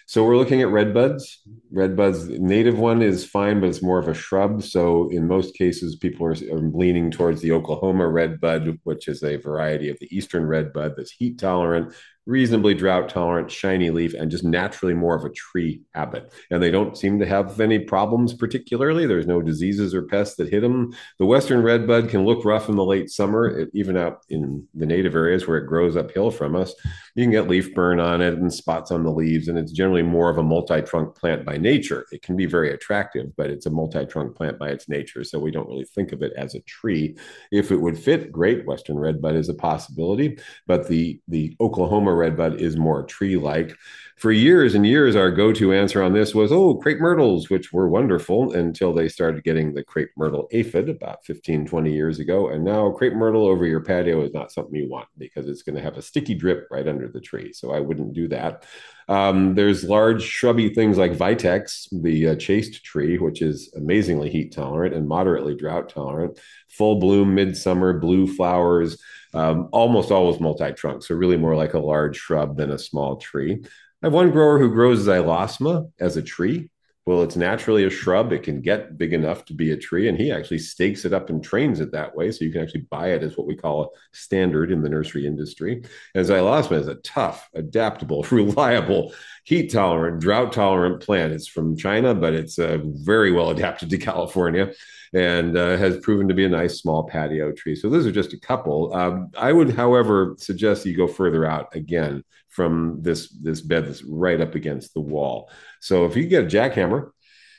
So we're looking at red buds. Red buds, native one is fine, but it's more of a shrub. So in most cases, people are, are leaning towards the Oklahoma red bud, which is a variety of the eastern red bud that's heat tolerant, reasonably drought tolerant, shiny leaf, and just naturally more of a tree habit. And they don't seem to have any problems particularly. There's no diseases or pests that hit them. The western red bud can look rough in the late summer, it, even out in the native areas where it grows uphill from us. You can get leaf burn on it and spots on the leaves, and it's generally more of a multi-trunk plant by nature. It can be very attractive, but it's a multi-trunk plant by its nature, so we don't really think of it as a tree. If it would fit, great, western redbud is a possibility, but the, the Oklahoma redbud is more tree-like. For years and years, our go-to answer on this was, oh, crepe myrtles, which were wonderful until they started getting the crepe myrtle aphid about fifteen, twenty years ago. And now crepe myrtle over your patio is not something you want because it's going to have a sticky drip right under the tree. So I wouldn't do that. Um, there's large shrubby things like Vitex, the uh, chaste tree, which is amazingly heat tolerant and moderately drought tolerant. Full bloom, midsummer, blue flowers, um, almost always multi-trunk. So really more like a large shrub than a small tree. I have one grower who grows xylosma as a tree. Well, it's naturally a shrub. It can get big enough to be a tree, and he actually stakes it up and trains it that way. So you can actually buy it as what we call a standard in the nursery industry. And xylosma is a tough, adaptable, reliable, heat tolerant, drought tolerant plant. It's from China, but it's uh, very well adapted to California and uh, has proven to be a nice small patio tree. So those are just a couple. Um, I would, however, suggest you go further out again from this, this bed that's right up against the wall. So if you get a jackhammer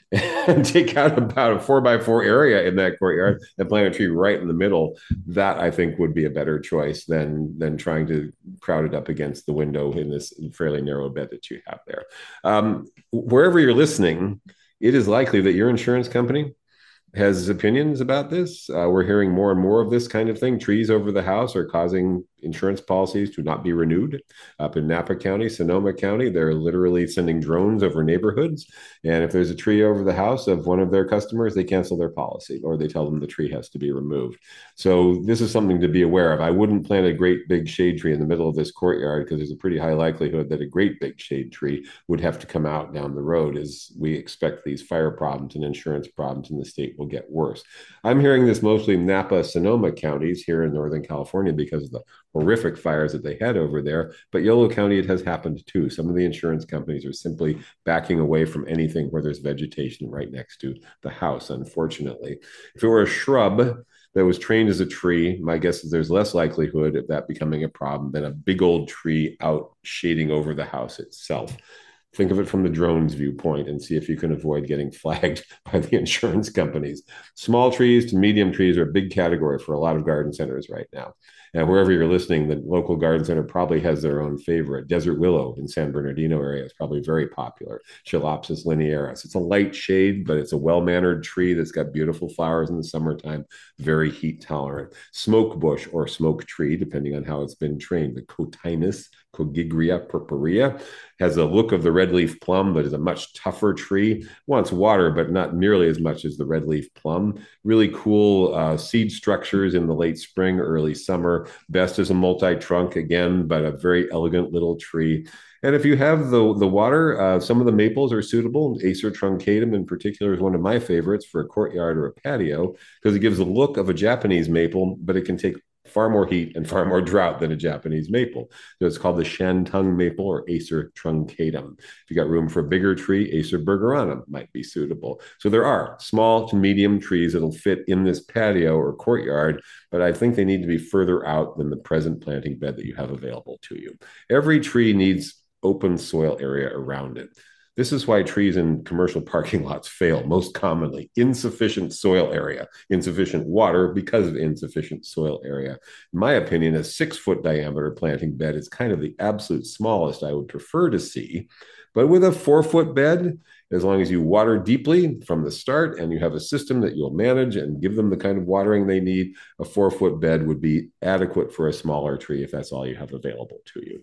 and take out about a four by four area in that courtyard and plant a tree right in the middle, that I think would be a better choice than than trying to crowd it up against the window in this fairly narrow bed that you have there. Um, wherever you're listening, it is likely that your insurance company has opinions about this. Uh, we're hearing more and more of this kind of thing. Trees over the house are causing insurance policies to not be renewed. Up in Napa County, Sonoma County, they're literally sending drones over neighborhoods. And if there's a tree over the house of one of their customers, they cancel their policy or they tell them the tree has to be removed. So this is something to be aware of. I wouldn't plant a great big shade tree in the middle of this courtyard because there's a pretty high likelihood that a great big shade tree would have to come out down the road, as we expect these fire problems and insurance problems in the state will get worse. I'm hearing this mostly in Napa, Sonoma counties here in Northern California because of the horrific fires that they had over there. But Yolo County, it has happened too. Some of the insurance companies are simply backing away from anything where there's vegetation right next to the house, unfortunately. If it were a shrub that was trained as a tree, my guess is there's less likelihood of that becoming a problem than a big old tree out shading over the house itself. Think of it from the drone's viewpoint and see if you can avoid getting flagged by the insurance companies. Small trees to medium trees are a big category for a lot of garden centers right now. And wherever you're listening, the local garden center probably has their own favorite. Desert willow in San Bernardino area is probably very popular. Chilopsis linearis. It's a light shade, but it's a well-mannered tree that's got beautiful flowers in the summertime, very heat tolerant. Smoke bush or smoke tree, depending on how it's been trained. The Cotinus Cogigria purpurea has a look of the red leaf plum, but is a much tougher tree. Wants water, but not nearly as much as the red leaf plum. Really cool uh, seed structures in the late spring, early summer. Best as a multi-trunk again, but a very elegant little tree. And if you have the, the water, uh, some of the maples are suitable. Acer truncatum in particular is one of my favorites for a courtyard or a patio because it gives the look of a Japanese maple, but it can take far more heat and far more drought than a Japanese maple. So it's called the Shantung maple or Acer truncatum. If you got room for a bigger tree, Acer bergeronum might be suitable. So there are small to medium trees that'll fit in this patio or courtyard, but I think they need to be further out than the present planting bed that you have available to you. Every tree needs open soil area around it. This is why trees in commercial parking lots fail most commonly. Insufficient soil area, insufficient water because of insufficient soil area. In my opinion, a six foot diameter planting bed is kind of the absolute smallest I would prefer to see. But with a four foot bed, as long as you water deeply from the start and you have a system that you'll manage and give them the kind of watering they need, a four foot bed would be adequate for a smaller tree if that's all you have available to you.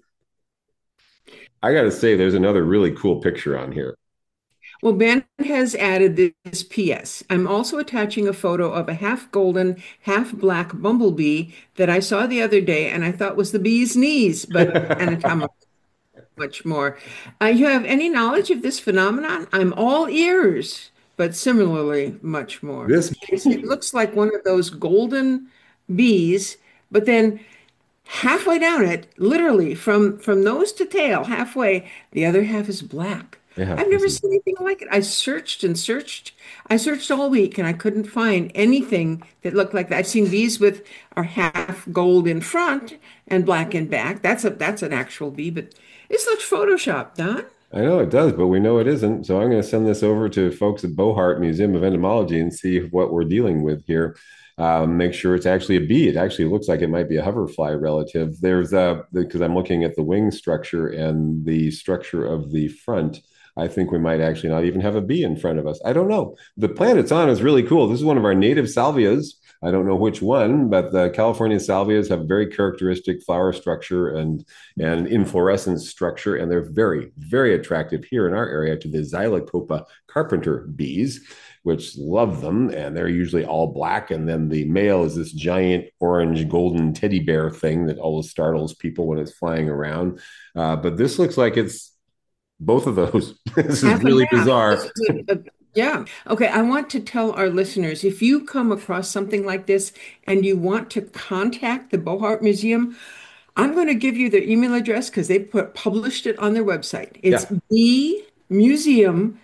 I got to say, there's another really cool picture on here. Well, Ben has added this P S. I'm also attaching a photo of a half golden, half black bumblebee that I saw the other day and I thought was the bee's knees, but anatomical. much more. Uh, you have any knowledge of this phenomenon? I'm all ears, but similarly much more. This It's, it looks like one of those golden bees, but then halfway down it, literally from from nose to tail, halfway, the other half is black. yeah, I've this never is seen anything like it. I searched and searched. I searched all week and I couldn't find anything that looked like that. I've seen bees with are half gold in front and black in back. That's a that's an actual bee, but this looks photoshopped, Don. I know it does, but we know it isn't. So I'm going to send this over to folks at Bohart Museum of Entomology and see what we're dealing with here. Um, make sure it's actually a bee. It actually looks like it might be a hoverfly relative. There's a because I'm looking at the wing structure and the structure of the front. I think we might actually not even have a bee in front of us. I don't know. The plant it's on is really cool. This is one of our native salvias. I don't know which one, but the California salvias have very characteristic flower structure and and inflorescence structure, and they're very, very attractive here in our area to the Xylocopa carpenter bees, which love them, and they're usually all black. And then the male is this giant orange golden teddy bear thing that always startles people when it's flying around. Uh, but this looks like it's both of those. This is Half and really half. bizarre. This is a, a- yeah. Okay. I want to tell our listeners if you come across something like this and you want to contact the Bohart Museum, I'm going to give you their email address because they put published it on their website. It's Yeah. B Museum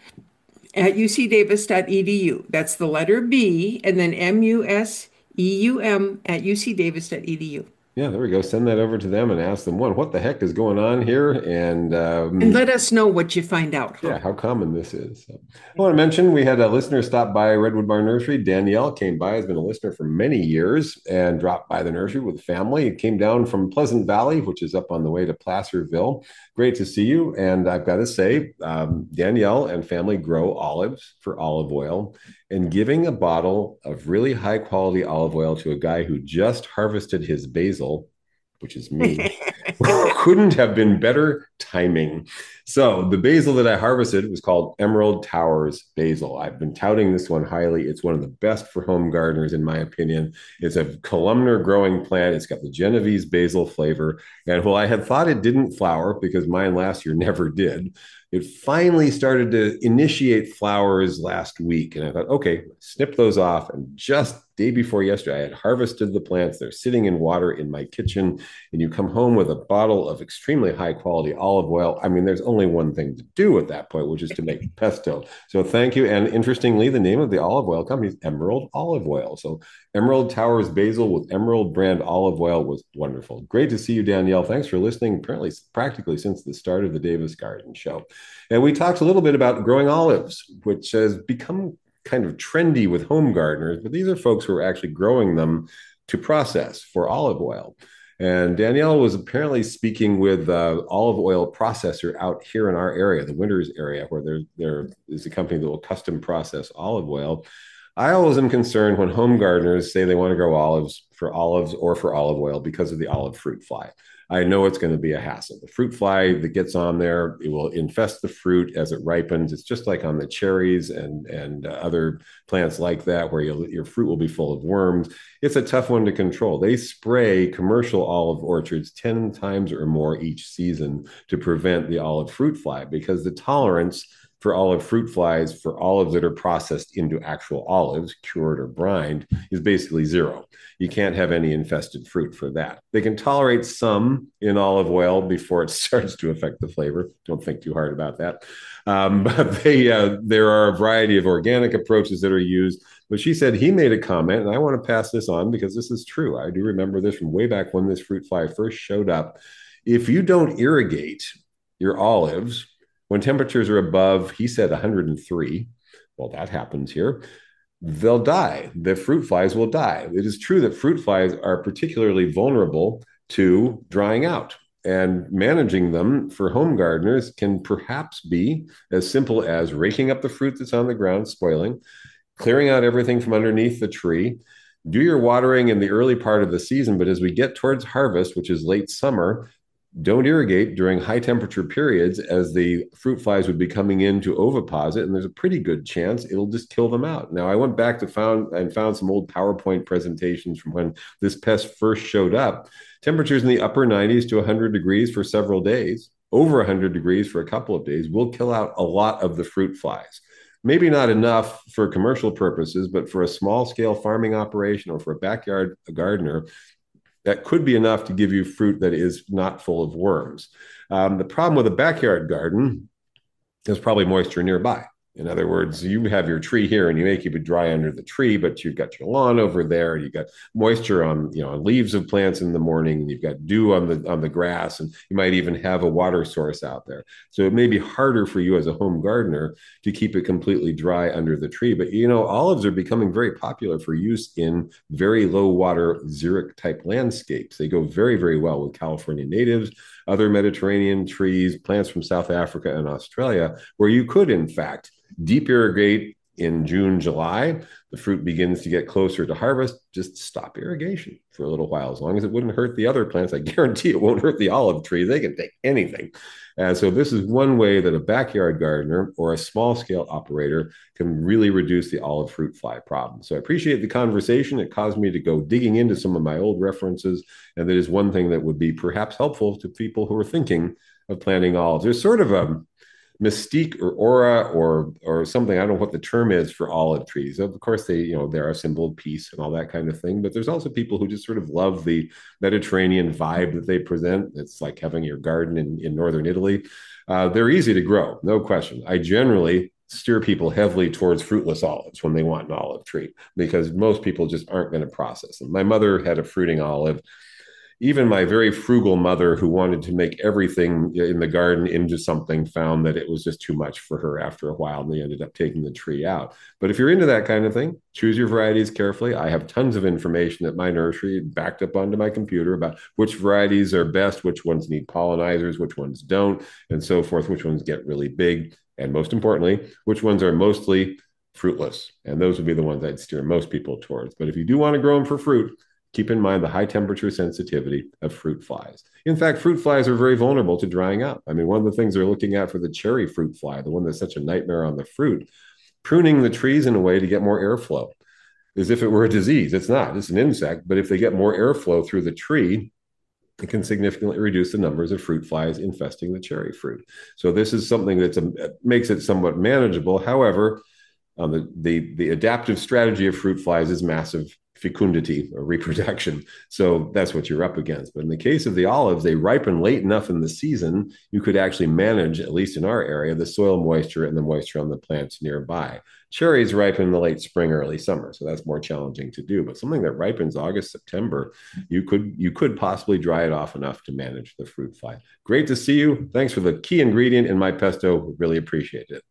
at u c davis dot e d u. That's the letter B and then M U S E U M at u c davis dot e d u. Yeah, there we go. Send that over to them and ask them, one, what the heck is going on here? And And um, let us know what you find out. yeah, how common this is. So, I want to mention we had a listener stop by Redwood Barn Nursery. Danielle came by, has been a listener for many years, and dropped by the nursery with family. It came down from Pleasant Valley, which is up on the way to Placerville. Great to see you. And I've got to say, um, Danielle and family grow olives for olive oil. And giving a bottle of really high quality olive oil to a guy who just harvested his basil, which is me, couldn't have been better timing. So the basil that I harvested was called Emerald Towers basil. I've been touting this one highly. It's one of the best for home gardeners, in my opinion. It's a columnar growing plant. It's got the Genovese basil flavor. And while I had thought it didn't flower, because mine last year never did, it finally started to initiate flowers last week. And I thought, okay, snip those off. And just day before yesterday, I had harvested the plants. They're sitting in water in my kitchen. And you come home with a bottle of extremely high quality olive oil. I mean, there's only one thing to do at that point, which is to make pesto. So thank you. And interestingly, the name of the olive oil company is Emerald Olive Oil. So Emerald Towers basil with Emerald brand olive oil was wonderful. Great to see you, Danielle. Thanks for listening, apparently practically since the start of the Davis Garden Show. And we talked a little bit about growing olives, which has become kind of trendy with home gardeners, but these are folks who are actually growing them to process for olive oil. And Danielle was apparently speaking with uh, olive oil processor out here in our area, the Winters area, where there, there is a company that will custom process olive oil. I always am concerned when home gardeners say they want to grow olives for olives or for olive oil because of the olive fruit fly. I know it's going to be a hassle. The fruit fly that gets on there, it will infest the fruit as it ripens. It's just like on the cherries and, and uh, other plants like that, where you'll, your fruit will be full of worms. It's a tough one to control. They spray commercial olive orchards ten times or more each season to prevent the olive fruit fly, because the tolerance for olive fruit flies for olives that are processed into actual olives, cured or brined, is basically zero. You can't have any infested fruit for that. They can tolerate some in olive oil before it starts to affect the flavor. Don't think too hard about that. Um, but they, uh, there are a variety of organic approaches that are used. But she said he made a comment, and I want to pass this on because this is true. I do remember this from way back when this fruit fly first showed up. If you don't irrigate your olives, when temperatures are above, he said one hundred three, well, that happens here, they'll die. The fruit flies will die. It is true that fruit flies are particularly vulnerable to drying out. And managing them for home gardeners can perhaps be as simple as raking up the fruit that's on the ground, spoiling, clearing out everything from underneath the tree. Do your watering in the early part of the season, but as we get towards harvest, which is late summer, don't irrigate during high temperature periods, as the fruit flies would be coming in to oviposit, and there's a pretty good chance it'll just kill them out. Now, I went back to found and found some old PowerPoint presentations from when this pest first showed up. Temperatures in the upper nineties to one hundred degrees for several days, over one hundred degrees for a couple of days will kill out a lot of the fruit flies. Maybe not enough for commercial purposes, but for a small scale farming operation or for a backyard a gardener, that could be enough to give you fruit that is not full of worms. Um, the problem with a backyard garden is probably moisture nearby. In other words, you have your tree here and you may keep it dry under the tree, but you've got your lawn over there. You've got moisture on, you know, on leaves of plants in the morning. And you've got dew on the on the grass, and you might even have a water source out there. So it may be harder for you as a home gardener to keep it completely dry under the tree. But you know, olives are becoming very popular for use in very low water xeric type landscapes. They go very, very well with California natives, other Mediterranean trees, plants from South Africa and Australia, where you could, in fact, deep irrigate in June, July. The fruit begins to get closer to harvest. Just stop irrigation for a little while, as long as it wouldn't hurt the other plants. I guarantee it won't hurt the olive tree. They can take anything. And so this is one way that a backyard gardener or a small scale operator can really reduce the olive fruit fly problem. So I appreciate the conversation. It caused me to go digging into some of my old references. And that is one thing that would be perhaps helpful to people who are thinking of planting olives. There's sort of a mystique or aura or or something. I don't know what the term is for olive trees. Of course, they, you know, they're a symbol of peace and all that kind of thing. But there's also people who just sort of love the Mediterranean vibe that they present. It's like having your garden in, in northern Italy. Uh, they're easy to grow, no question. I generally steer people heavily towards fruitless olives when they want an olive tree, because most people just aren't going to process them. My mother had a fruiting olive. Even my very frugal mother, who wanted to make everything in the garden into something, found that it was just too much for her after a while, and they ended up taking the tree out. But if you're into that kind of thing, choose your varieties carefully. I have tons of information at my nursery backed up onto my computer about which varieties are best, which ones need pollinizers, which ones don't, and so forth, which ones get really big, and most importantly, which ones are mostly fruitless. And those would be the ones I'd steer most people towards. But if you do want to grow them for fruit, keep in mind the high temperature sensitivity of fruit flies. In fact, fruit flies are very vulnerable to drying out. I mean, one of the things they're looking at for the cherry fruit fly, the one that's such a nightmare on the fruit, pruning the trees in a way to get more airflow, as if it were a disease. It's not, it's an insect, but if they get more airflow through the tree, it can significantly reduce the numbers of fruit flies infesting the cherry fruit. So this is something that makes it somewhat manageable. However, um, the, the, the adaptive strategy of fruit flies is massive fecundity or reproduction. So that's what you're up against. But in the case of the olives, they ripen late enough in the season, you could actually manage, at least in our area, the soil moisture and the moisture on the plants nearby. Cherries ripen in the late spring, early summer. So that's more challenging to do. But something that ripens August, September, you could, you could possibly dry it off enough to manage the fruit fly. Great to see you. Thanks for the key ingredient in my pesto. Really appreciate it.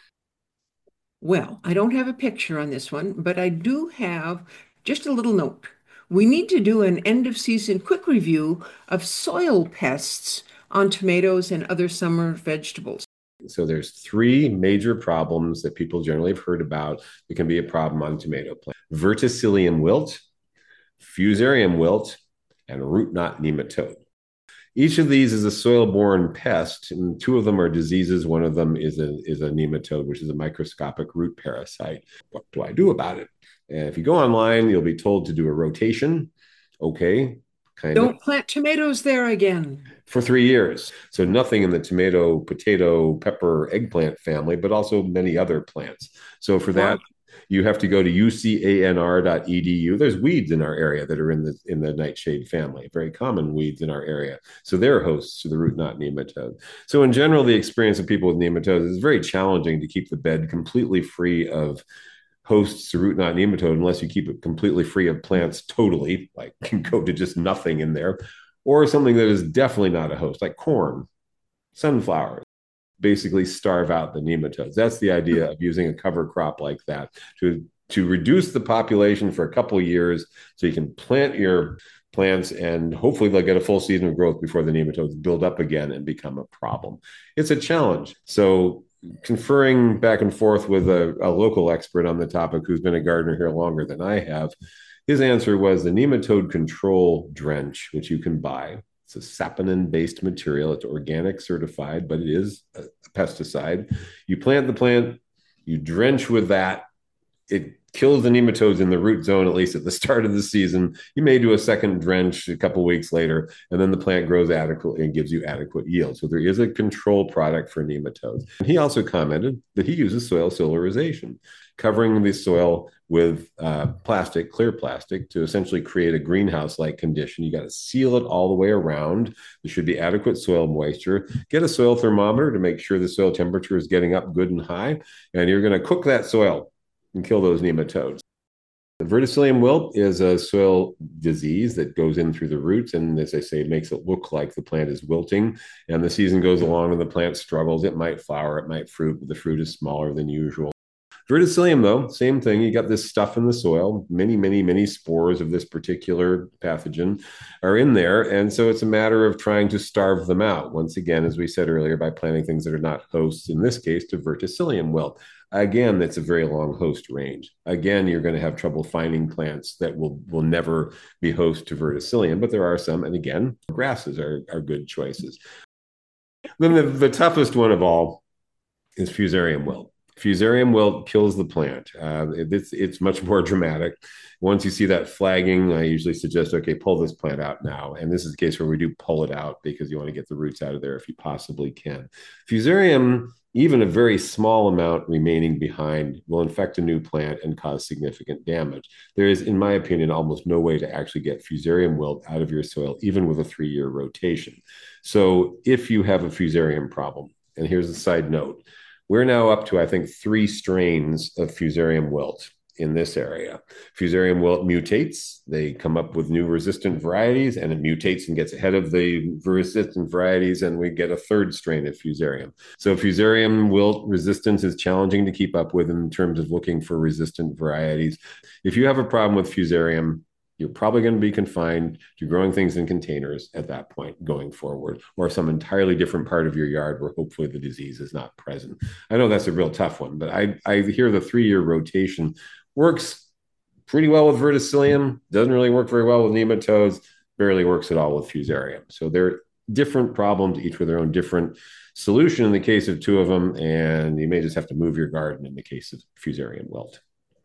Well, I don't have a picture on this one, but I do have just a little note. We need to do an end of season quick review of soil pests on tomatoes and other summer vegetables. So there's three major problems that people generally have heard about that can be a problem on tomato plants: verticillium wilt, fusarium wilt, and root knot nematode. Each of these is a soil-borne pest, and two of them are diseases. One of them is a, is a nematode, which is a microscopic root parasite. What do I do about it? And if you go online, you'll be told to do a rotation. Okay. Kind Don't of. plant tomatoes there again. For three years. So nothing in the tomato, potato, pepper, eggplant family, but also many other plants. So for that, you have to go to U C A N R dot E D U. There's weeds in our area that are in the in the nightshade family, very common weeds in our area. So they're hosts to the root knot nematode. So in general, the experience of people with nematodes is very challenging to keep the bed completely free of hosts to root knot nematode unless you keep it completely free of plants totally, like can go to just nothing in there, or something that is definitely not a host, like corn, sunflowers. Basically starve out the nematodes. That's the idea of using a cover crop like that, to to reduce the population for a couple of years so you can plant your plants and hopefully they'll get a full season of growth before the nematodes build up again and become a problem. It's a challenge. So conferring back and forth with a, a local expert on the topic who's been a gardener here longer than I have, his answer was the nematode control drench, which you can buy. It's a saponin-based material. It's organic certified, but it is a pesticide. You plant the plant, you drench with that. It kills the nematodes in the root zone, at least at the start of the season. You may do a second drench a couple weeks later, and then the plant grows adequately and gives you adequate yield. So there is a control product for nematodes. And he also commented that he uses soil solarization, covering the soil with uh, plastic, clear plastic, to essentially create a greenhouse-like condition. You got to seal it all the way around. There should be adequate soil moisture. Get a soil thermometer to make sure the soil temperature is getting up good and high, and you're going to cook that soil and kill those nematodes. The verticillium wilt is a soil disease that goes in through the roots, and as I say, it makes it look like the plant is wilting. And the season goes along and the plant struggles. It might flower, it might fruit, but the fruit is smaller than usual. Verticillium, though, same thing. You got this stuff in the soil. Many, many, many spores of this particular pathogen are in there. And so it's a matter of trying to starve them out. Once again, as we said earlier, by planting things that are not hosts, in this case, to verticillium wilt. Again, that's a very long host range. Again, you're going to have trouble finding plants that will, will never be host to verticillium, but there are some. And again, grasses are, are good choices. Then the, the toughest one of all is fusarium wilt. Fusarium wilt kills the plant. Uh, it, it's, it's much more dramatic. Once you see that flagging, I usually suggest, okay, pull this plant out now. And this is the case where we do pull it out because you want to get the roots out of there if you possibly can. Fusarium, even a very small amount remaining behind, will infect a new plant and cause significant damage. There is, in my opinion, almost no way to actually get fusarium wilt out of your soil, even with a three-year rotation. So if you have a fusarium problem, and here's a side note, we're now up to, I think, three strains of fusarium wilt in this area. Fusarium wilt mutates. They come up with new resistant varieties, and it mutates and gets ahead of the resistant varieties, and we get a third strain of fusarium. So fusarium wilt resistance is challenging to keep up with in terms of looking for resistant varieties. If you have a problem with fusarium, you're probably going to be confined to growing things in containers at that point going forward, or some entirely different part of your yard where hopefully the disease is not present. I know that's a real tough one, but I, I hear the three-year rotation works pretty well with verticillium, doesn't really work very well with nematodes, barely works at all with fusarium. So they're different problems, each with their own different solution in the case of two of them, and you may just have to move your garden in the case of fusarium wilt.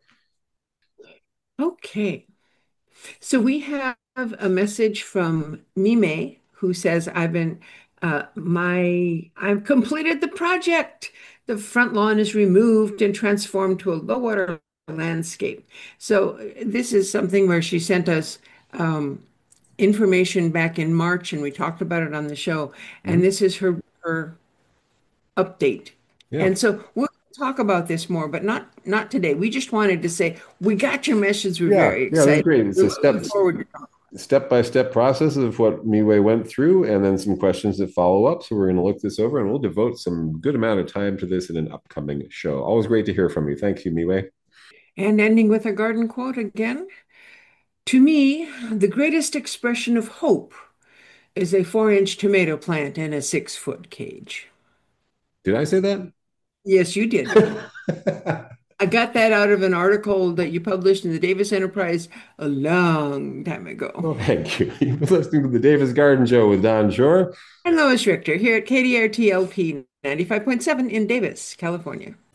Okay. So we have a message from Mime who says, I've been, uh, my, I've completed the project. The front lawn is removed and transformed to a low water landscape. So this is something where she sent us um, information back in March, and we talked about it on the show. Mm-hmm. And this is her, her update. Yeah. And so we'll talk about this more, but not not today. We just wanted to say we got your message. We're yeah, very excited. Yeah, that's great. It's a step step-by-step process of what Miwei went through, and then some questions that follow up. So we're going to look this over, and we'll devote some good amount of time to this in an upcoming show. Always great to hear from you. Thank you, Miwei. And ending with a garden quote again. To me, the greatest expression of hope is a four-inch tomato plant in a six-foot cage. Did I say that? Yes, you did. I got that out of an article that you published in the Davis Enterprise a long time ago. Oh, thank you. You've been listening to the Davis Garden Show with Don Shore and Lois Richter here at K D R T L P ninety-five point seven in Davis, California.